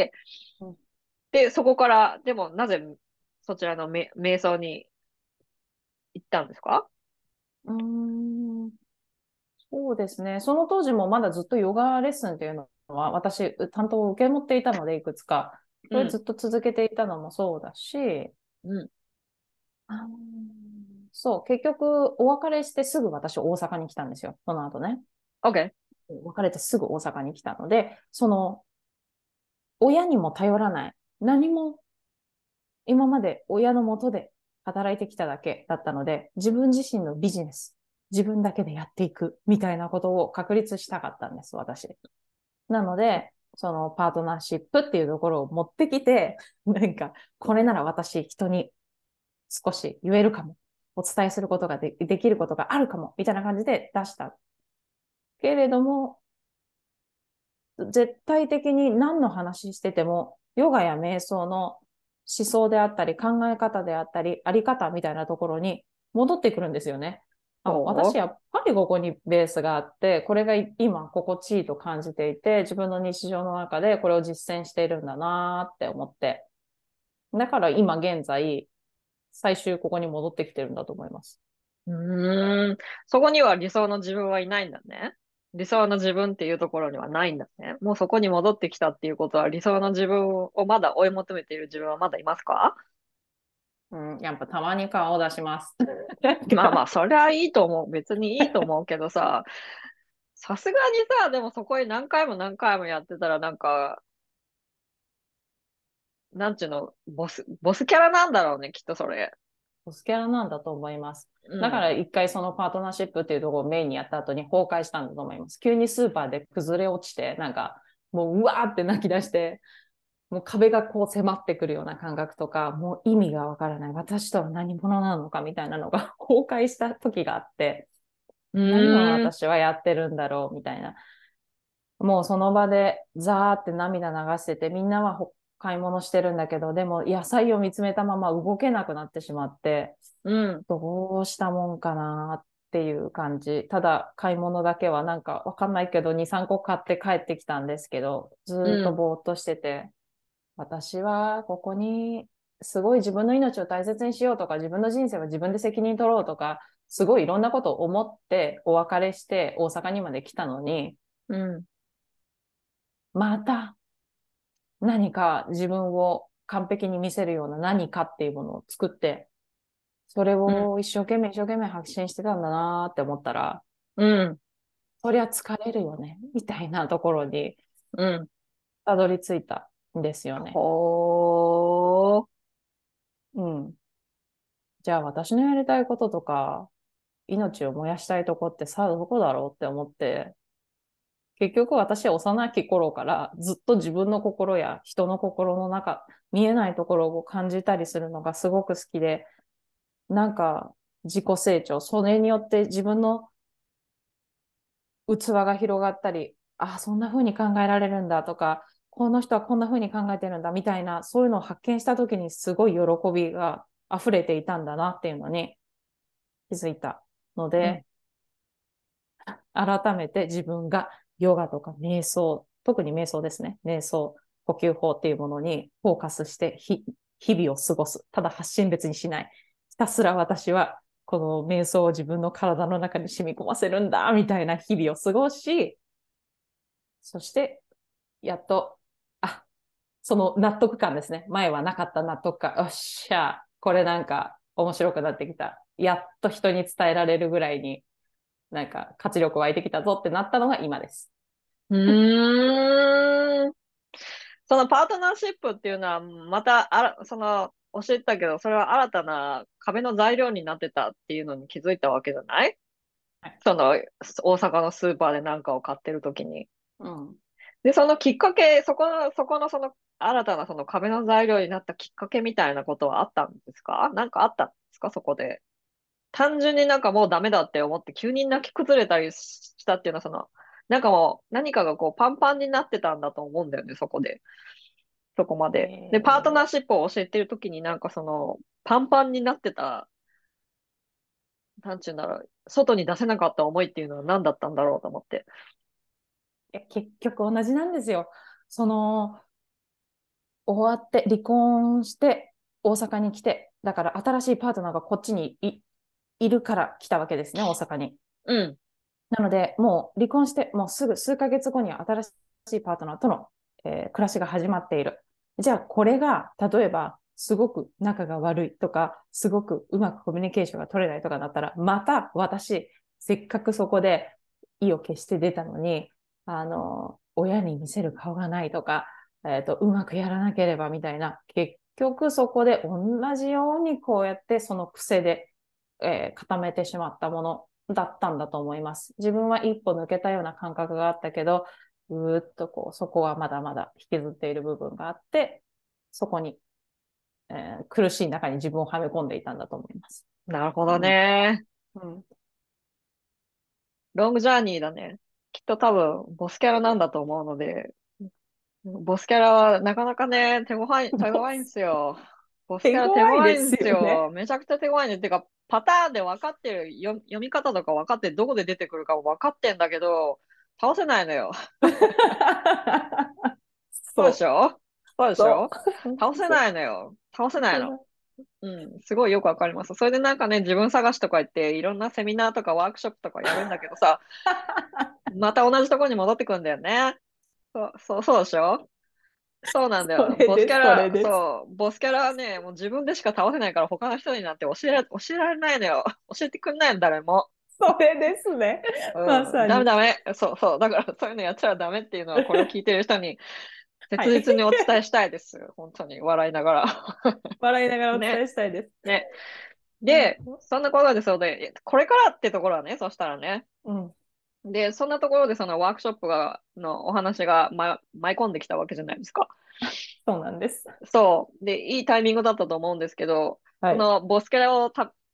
B: うん。
A: で、そこから、でもなぜそちらのめ瞑想に行ったんですか？
B: うーん。そうですね。その当時もまだずっとヨガレッスンっていうのは、私、担当を受け持っていたので、いくつか。それず
A: うん、
B: っと続けていたのもそうだし、
A: うん。
B: あーそう、結局、お別れしてすぐ私大阪に来たんですよ。その後ね。
A: OK。
B: 別れてすぐ大阪に来たので、その、親にも頼らない。何も今まで親のもとで働いてきただけだったので、自分自身のビジネス、自分だけでやっていくみたいなことを確立したかったんです、私。なので、そのパートナーシップっていうところを持ってきて、なんか、これなら私人に少し言えるかも。お伝えすることがでできることがあるかも。みたいな感じで出した。けれども、絶対的に何の話してても、ヨガや瞑想の思想であったり、考え方であったり、あり方みたいなところに戻ってくるんですよね。あ、私
A: おー。
B: やっぱりここにベースがあって、これが今心地いいと感じていて、自分の日常の中でこれを実践しているんだなって思って。だから今現在、最終ここに戻ってきてるんだと思います。
A: うーん。そこには理想の自分はいないんだね。理想の自分っていうところにはないんだね。もうそこに戻ってきたっていうことは理想の自分をまだ追い求めている自分はまだいますか？
B: うん、やっぱたまに顔を出します。なん
A: まあまあ、
B: か、
A: それはいいと思う。別にいいと思うけどさ、さすがにさ、でもそこに何回も何回もやってたらなんか、なんちゅうの、ボス、ボスキャラなんだろうね、きっとそれ。
B: ボスキャラなんだと思います。
A: う
B: だから
A: ん。
B: 一回そのパートナーシップっていうところをメインにやった後に崩壊したんだと思います。急にスーパーで崩れ落ちて、なんかもううわーって泣き出して、もう壁がこう迫ってくるような感覚とか、もう意味がわからない。私とは何者なのかみたいなのが崩壊した時があって、
A: う
B: 何を
A: ーん。
B: 私はやってるんだろうみたいな。もうその場でザーって涙流してて、みんなはほ買い物してるんだけど、でも野菜を見つめたまま動けなくなってしまって、
A: うん。
B: どうしたもんかなっていう感じ。ただ買い物だけはなんかわかんないけどに、さんこ買って帰ってきたんですけど、ずーっと
A: うん。
B: ぼーっとしてて、私はここにすごい自分の命を大切にしようとか、自分の人生は自分で責任取ろうとか、すごいいろんなことを思ってお別れして大阪にまで来たのに、
A: うん。
B: また何か自分を完璧に見せるような何かっていうものを作って、それ
A: うん。
B: を一生懸命一生懸命発信してたんだなーって思ったら、
A: うん。
B: そりゃ疲れるよね、みたいなところに
A: うん。
B: たどり着いたんですよね。
A: ほー。
B: うん。じゃあ私のやりたいこととか、命を燃やしたいとこってさあどこだろうって思って、結局私は幼き頃からずっと自分の心や人の心の中、見えないところを感じたりするのがすごく好きで、なんか自己成長、それによって自分の器が広がったり、あ、そんな風に考えられるんだとか、この人はこんな風に考えてるんだみたいな、そういうのを発見した時にすごい喜びが溢れていたんだなっていうのに気づいたの
A: うん。
B: で、改めて自分がヨガとか瞑想、特に瞑想ですね。瞑想、呼吸法っていうものにフォーカスして日々を過ごす。ただ発信別にしない。ひたすら私はこの瞑想を自分の体の中に染み込ませるんだ、みたいな日々を過ごし、そしてやっと、あ、その納得感ですね。前はなかった納得感。よっしゃ、これなんか面白くなってきた。やっと人に伝えられるぐらいになんか活力湧いてきたぞってなったのが今です。
A: うーん。そのパートナーシップっていうのは、また、あら、その、教えたけど、それは新たな壁の材料になってたっていうのに気づいたわけじゃない？
B: はい。
A: その、大阪のスーパーで何かを買ってる時に。
B: うん。
A: で、そのきっかけ、そこの、そこのその、新たなその壁の材料になったきっかけみたいなことはあったんですか？なんかあったんですかそこで。単純になんかもうダメだって思って急に泣き崩れたりしたっていうのは、その、なんかもう何かがこうパンパンになってたんだと思うんだよね、そこで。そこま
B: え
A: で。で、パートナー
B: ー
A: シップを教えてるときになんかその、パンパンになってた、なんちゅうんだろう、外に出せなかった思いっていうのは何だったんだろうと思って。
B: いや結局同じなんですよ。その、終わって離婚して大阪に来て、だから新しいパートナーがこっちにい、いるから来たわけですね、大阪に。
A: うん、
B: なので、もう離婚して、もうすぐ数ヶ月後には新しいパートナーとの、えー暮らしが始まっている。じゃあ、これが、例えば、すごく仲が悪いとか、すごくうまくコミュニケーションが取れないとかだったら、また私、せっかくそこで意を決して出たのに、あの、親に見せる顔がないとか、えっと、うまくやらなければみたいな、結局そこで同じようにこうやってその癖で、えー固めてしまったものだったんだと思います。自分は一歩抜けたような感覚があったけど、うーっとこう、そこはまだまだ引きずっている部分があって、そこに、えー苦しい中に自分をはめ込んでいたんだと思います。
A: なるほど
B: うん。
A: ね。
B: うん。
A: ロングジャーニーだね。きっと多分、ボスキャラなんだと思うので、ボスキャラはなかなかね、手強い、手強いんですよ。ボスキ
B: 手
A: ャラ手
B: 強いで
A: 強いんです
B: すよね。
A: よ。めちゃくちゃ手強いね。てか、パターンで分かってる、読読み方とか分かって、どこで出てくるかも分かってんだけど、倒せないのよ。そうでし
B: そ
A: ょ？そうで
B: う。そ
A: しょ？
B: う。
A: 倒せ
B: そう。
A: ないのよ。倒せないの。
B: そうだ。
A: うん、すごいよくわかります。それでなんかね、自分探しとか言って、いろんなセミナーとかワークショップとかやるんだけどさ、また同じところに戻ってくんだよね。そう、そう、そうでしょ？そうなんだよ。ボス
B: それです、それ
A: キャラ、
B: です。
A: そう、ボスキャラはね、もう自分でしか倒せないから他の人になって教えられ、教えられないのよ。教えてくんないの、誰も。
B: それですね。ま
A: うん、
B: さに。
A: ダメダメ。そう、そう。だからそういうのやっちゃダメっていうのは、これを聞いてる人に
B: はい。
A: 切実にお伝えしたいです。本当に、笑いながら。
B: 笑いながらお伝
A: ね、
B: えしたいです。
A: ね。
B: うん
A: で、そんなことでそうで、これからってところはね、そしたらね。
B: うん。
A: で、そんなところでそのワークショップが、のお話が、ま、舞い込んできたわけじゃないですか。
B: そうなんです。
A: そう。で、いいタイミングだったと思うんですけど、
B: はい。
A: そのボスキャラをた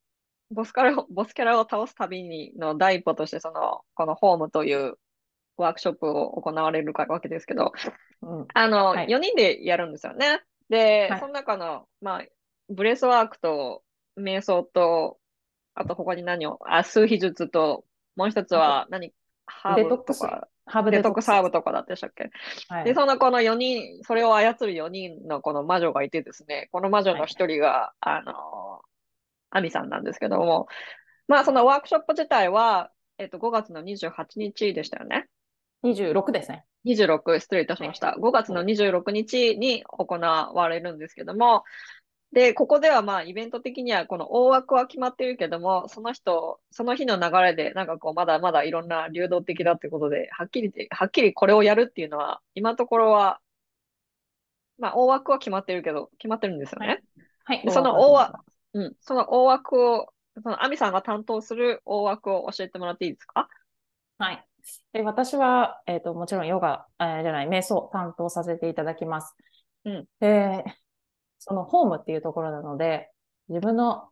A: ボスキャラを、ボスキャラを倒すたびにの第一歩として、その、このホームというワークショップを行われるわけですけど、
B: うん。
A: あの、
B: はい。
A: よにんでやるんですよね。で、
B: はい。
A: その中の、まあ、ブレスワークと、瞑想と、あと他に何を、あ、数秘術と、もう一つ
B: あと、
A: は何、ハー
B: デトックス。
A: ブとか、
B: ハーブ
A: デトック
B: デトックスです。
A: スハーブとかだったでしたっけ？で、
B: はい。
A: そのこのよにん、それを操るよにんのこの魔女がいてですね、この魔女の
B: はい。
A: 一人が、あの、アミさんなんですけども、まあそのワークショップ自体は、えっと、ごがつのにじゅうはちにちでしたよね。
B: にじゅうろくですね。
A: にじゅうろく、失礼いたし
B: はい。
A: ました。ごがつのにじゅうろくにちに行われるんですけども、で、ここではまあイベント的にはこの大枠は決まってるけども、その人、その日の流れでなんかこうまだまだいろんな流動的だってことで、はっきり、はっきりこれをやるっていうのは、今のところは、まあ大枠は決まってるけど、決まってるんですよ
B: はい。
A: ね。
B: はい。
A: で、
B: 大
A: そ
B: 枠が決まって
A: の大枠、
B: ます。
A: うん、その大枠を、そのアミさんが担当する大枠を教えてもらっていいですか？
B: はい。で、私は、えっと、もちろんヨガ、えーじゃない、瞑想を担当させていただきます。
A: うん、
B: で、そのホームっていうところなので、自分の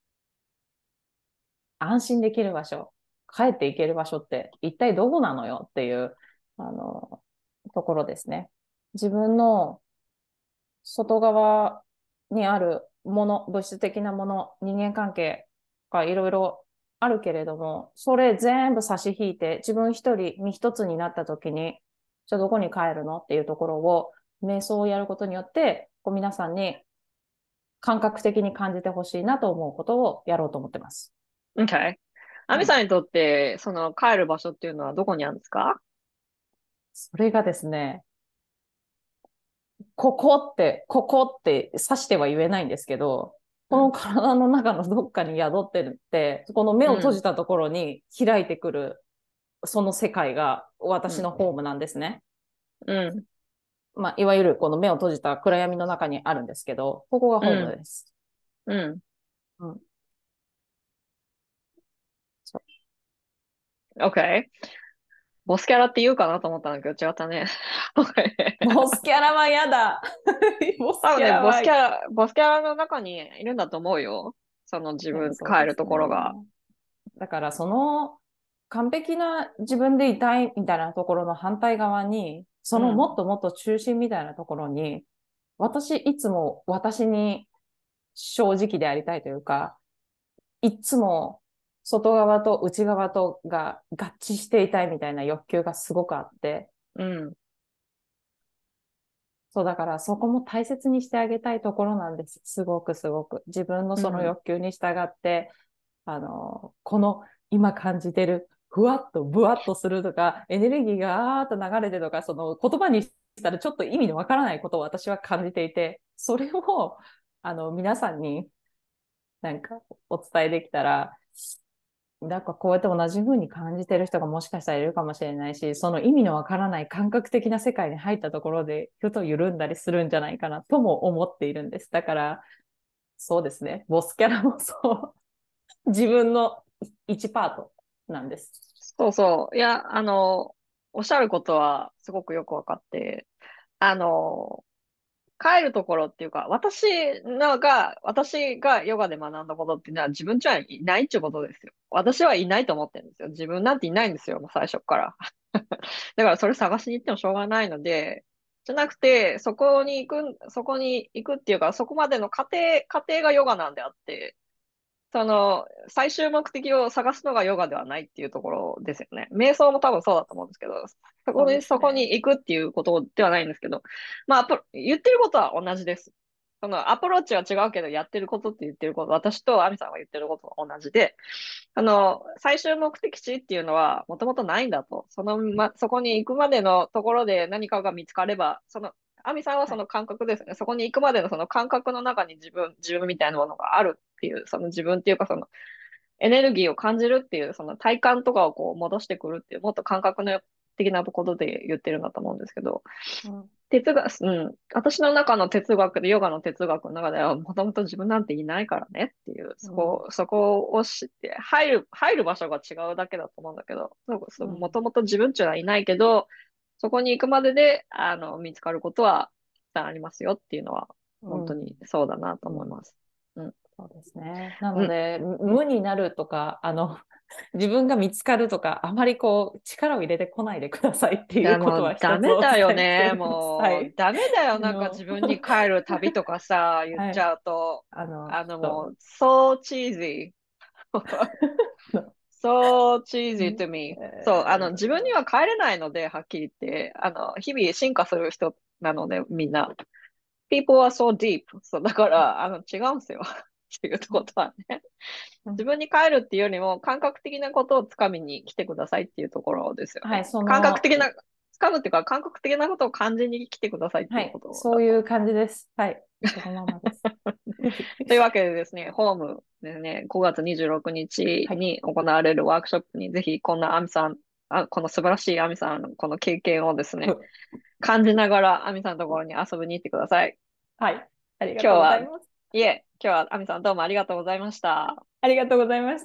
B: 安心できる場所、帰っていける場所って一体どこなのよっていう、あの、ところですね。自分の外側にあるもの、物質的なもの、人間関係がいろいろあるけれども、それ全部差し引いて、自分一人身一つになった時に、じゃあどこに帰るのっていうところを、瞑想をやることによって、こう皆さんに感覚的に感じてほしいなと思うことをやろうと思ってます。
A: OK。ア
B: はい。
A: ミさんにとって、その帰る場所っていうのはどこにあるんですか？
B: それがですね、ここって、ここって指しては言えないんですけど、この
A: うん、
B: 体の中のどっかに宿ってるって、この目を閉
A: うん、
B: じたところに開いてくる、その世界が
A: うん、
B: 私のホームなんですね。
A: うん、
B: まあ、いわゆるこの目を閉じた暗闇の中にあるんですけど、ここがホー
A: うん、
B: ムです。
A: うん。
B: うん、そ
A: OK。ボスキャラって言うかなと思ったんだけど違ったね。
B: うボスキャラは嫌だ。ボス
A: 多分ね、ボス
B: キャラは、ね、
A: キャラ、ボスキャラの中にいるんだと思うよ。その自分
B: そうです
A: 帰るところが。
B: ね。だからその完璧な自分でいたいみたいなところの反対側に、そのも
A: うん、
B: っともっと中心みたいなところに、私いつも私に正直でありたいというか、いつも外側と内側とが合致していたいみたいな欲求がすごくあって、
A: うん、
B: そうだからそこも大切にしてあげたいところなんです。すごくすごく。自分のその
A: うん、
B: 欲求に従って、あの、この今感じてる、ふわっとぶわっとするとか、エネルギーがあーっと流れてとか、その言葉にしたらちょっと意味のわからないことを私は感じていて、それを、あの、皆さんになんかお伝えできたら、なんかこうやって同じ風に感じてる人がもしかしたらいるかもしれないし、その意味のわからない感覚的な世界に入ったところで、ふと緩んだりするんじゃないかなとも思っているんです。だから、そうですね。ボスキャラもそう、自分の一パートなんです。
A: そうそう。いや、あの、おっしゃることはすごくよくわかって、あの、帰るところっていうか、私のが、私がヨガで学んだことっていうのは自分じゃいないってことですよ。私はいないと思ってるんですよ。自分なんていないんですよ、もう最初から。だからそれ探しに行ってもしょうがないので、じゃなくて、そこに行く、そこに行くっていうか、そこまでの過程、過程がヨガなんであって、その、最終目的を探すのがヨガではないっていうところですよね。瞑想も多分そうだと思うんですけど、そこ
B: そうで
A: に、そこ
B: すね。
A: に行くっていうことではないんですけど、まあ、アプ言ってることは同じです。そのアプローチは違うけど、やってることって言ってること、私とアミさんが言ってることは同じで、あの、最終目的地っていうのはもともとないんだと。そのま、そこに行くまでのところで何かが見つかれば、その、アミさんは
B: はい。
A: その感覚ですね。そこに行くまでのその感覚の中に自分、自分みたいなものがあるっていう、その自分っていうかそのエネルギーを感じるっていう、その体感とかをこう戻してくるっていう、もっと感覚の的なことで言ってるんだと思うんですけど、
B: うん。
A: 哲学、うん、私の中の哲学で、ヨガの哲学の中では、もともと自分なんていないからねっていう、そ
B: うん。
A: こ、そこを知って、入る、入る場所が違うだけだと思うんだけど、
B: うん。
A: もともと自分っていうのはいないけど、そこに行くまでで、あの、見つかることは、たくさんありますよっていうのは、
B: うん。
A: 本当にそうだなと
B: うん。
A: 思います。うん。
B: そうですね。なので、うん、無になるとか、あの、自分が見つかるとか、あまりこう、力を入れてこないでくださいって
A: いや、
B: いうこと
A: もう
B: は一つ
A: ダメだ
B: お伝えして
A: よね。
B: おります。は
A: もう
B: い。
A: ダメだよ。
B: あ
A: なんか
B: の、
A: 自分に帰る旅とかさ、言っ
B: はい。
A: ちゃうと。
B: あの、
A: あの
B: ちょっ
A: もう、so cheesy.
B: と、
A: so cheesy
B: うん
A: to me. そう、あの、自分に
B: え
A: は帰れないので、はっきり言って、あの、日々進化する人なので、みんな。people are so deep. そう、だか
B: ー
A: ら、あの、違うんですよ。っていうことはね。自分に帰るっていうよりも、感覚的なことをつかみに来てくださいっていうところですよね。
B: はい、そ
A: 感覚
B: の、
A: 的な、つかむっていうか、感覚的なことを感じに来てくださいっていうこ
B: はい、
A: とだと。
B: そういう感じです。はい、そのままです。
A: というわけでですね、ホームですね、ごがつにじゅうろくにち
B: はい、
A: に行われるワークショップにぜひこんなアミさん、あ、この素晴らしいアミさんのこの経験をですね、感じながらアミさんのところに遊びに行ってください。
B: はい、ありがとうござい
A: 今日は、
B: ます。
A: いえ、今日はアミさんどうもありがとうございました。
B: ありがとうございました。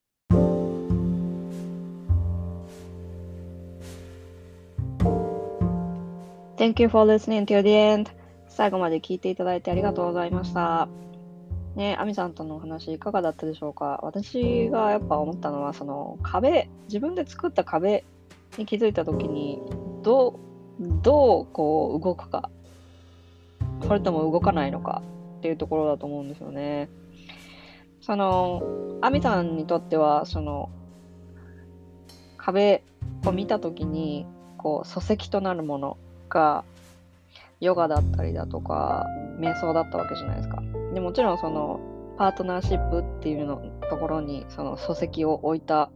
A: Thank you for listening till the end. 最後まで聞いていただいてありがとうございました。ね、アミさんとのお話いかがだったでしょうか。私がやっぱ思ったのは、その壁、自分で作った壁に気づいたときに、どう、どうこう動くか、それとも動かないのかっていうところだと思うんですよね。その、アミさんにとっては、その、壁を見たときに、こう、礎石となるものが、ヨガだったりだとか、瞑想だったわけじゃないですか。でもちろんそのパートナーシップっていうのところにその礎石を置いた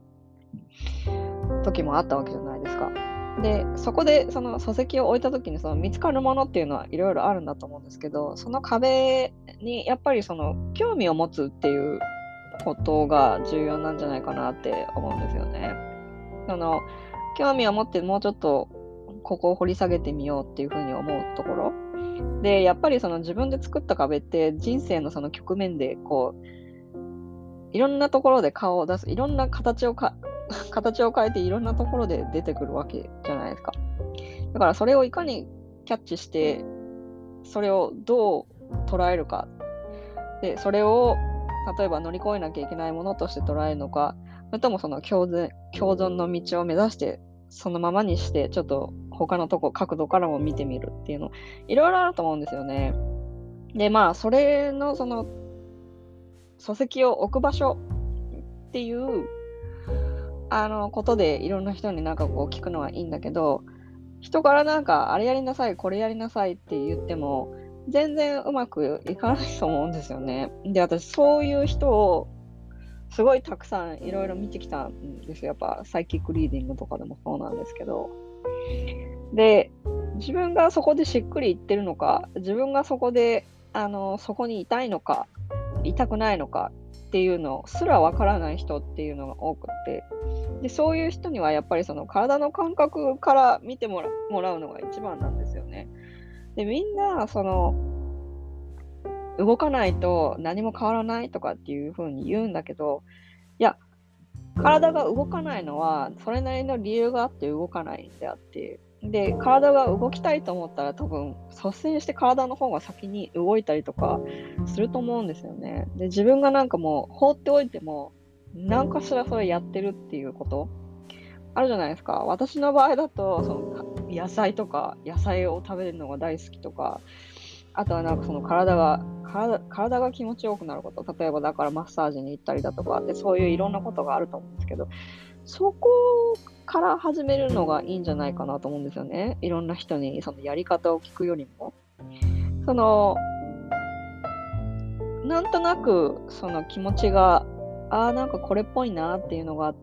A: 時もあったわけじゃないですか。で、そこでその礎石を置いた時にその見つかるものっていうのはいろいろあるんだと思うんですけど、その壁にやっぱりその興味を持つっていうことが重要なんじゃないかなって思うんですよね。その興味を持ってもうちょっとここを掘り下げてみようっていうふうに思うところで、やっぱりその自分で作った壁って人生のその局面でこういろんなところで顔を出す、いろんな形をか形を変えていろんなところで出てくるわけじゃないですか。だからそれをいかにキャッチしてそれをどう捉えるかで、それを例えば乗り越えなきゃいけないものとして捉えるのか、それともその共存、共存の道を目指してそのままにしてちょっと他のとこ角度からも見てみるっていうのいろいろあると思うんですよね。でまあそれのその礎石を置く場所っていうあのことでいろんな人になんかこう聞くのはいいんだけど、人からなんかあれやりなさいこれやりなさいって言っても全然うまくいかないと思うんですよね。で私そういう人をすごいたくさんいろいろ見てきたんですよ。やっぱサイキックリーディングとかでもそうなんですけど、で自分がそこでしっくりいってるのか、自分がそこであのそこにいたいのかいたくないのかっていうのすらわからない人っていうのが多くて、でそういう人にはやっぱりその体の感覚から見てもらもらうのが一番なんですよね。でみんなその動かないと何も変わらないとかっていう風に言うんだけど、いや体が動かないのはそれなりの理由があって動かないんであって、で体が動きたいと思ったら多分率先して体の方が先に動いたりとかすると思うんですよね。で自分がなんかもう放っておいても何かしらそれやってるっていうことあるじゃないですか。私の場合だとその野菜とか野菜を食べるのが大好きとか、あとはなんかその体が体、体が気持ちよくなること、例えばだからマッサージに行ったりだとかってそういういろんなことがあると思うんですけど、そこから始めるのがいいんじゃないかなと思うんですよね。いろんな人にそのやり方を聞くよりも、そのなんとなくその気持ちがあーなんかこれっぽいなっていうのがあって、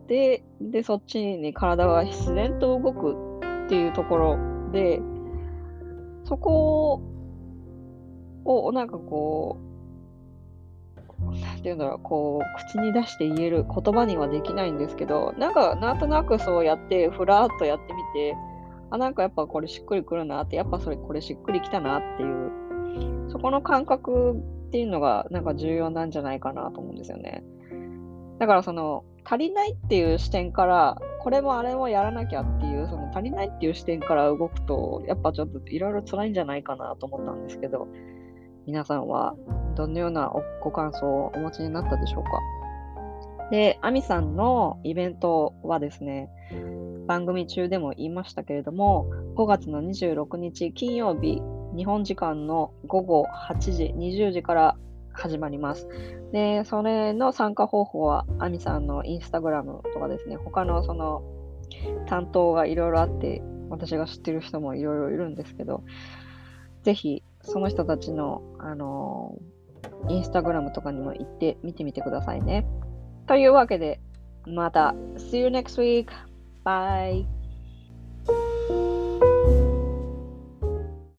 A: でそっちに体が自然と動くっていうところで、そこをなんかこうなんていうんだろう、こう口に出して言える言葉にはできないんですけど、なんかなんとなくそうやってふらっとやってみて、あなんかやっぱこれしっくりくるなって、やっぱそれこれしっくりきたなっていう、そこの感覚っていうのがなんか重要なんじゃないかなと思うんですよね。だからその足りないっていう視点からこれもあれもやらなきゃっていう、その足りないっていう視点から動くとやっぱちょっといろいろ辛いんじゃないかなと思ったんですけど、 皆さんはどのようなご感想をお持ちになったでしょうか。で、アミさんのイベントはですね、番組中でも言いましたけれども、ごがつのにじゅうろくにち金曜日、日本時間のごごはちじ、にじゅうじから始まります。で、それの参加方法は、アミさんのインスタグラムとかですね、他のその担当がいろいろあって、私が知ってる人もいろいろいるんですけど、ぜひその人たちの、あのー、インスタグラムとかにも行って見てみてくださいね。というわけで、また See you next week! Bye!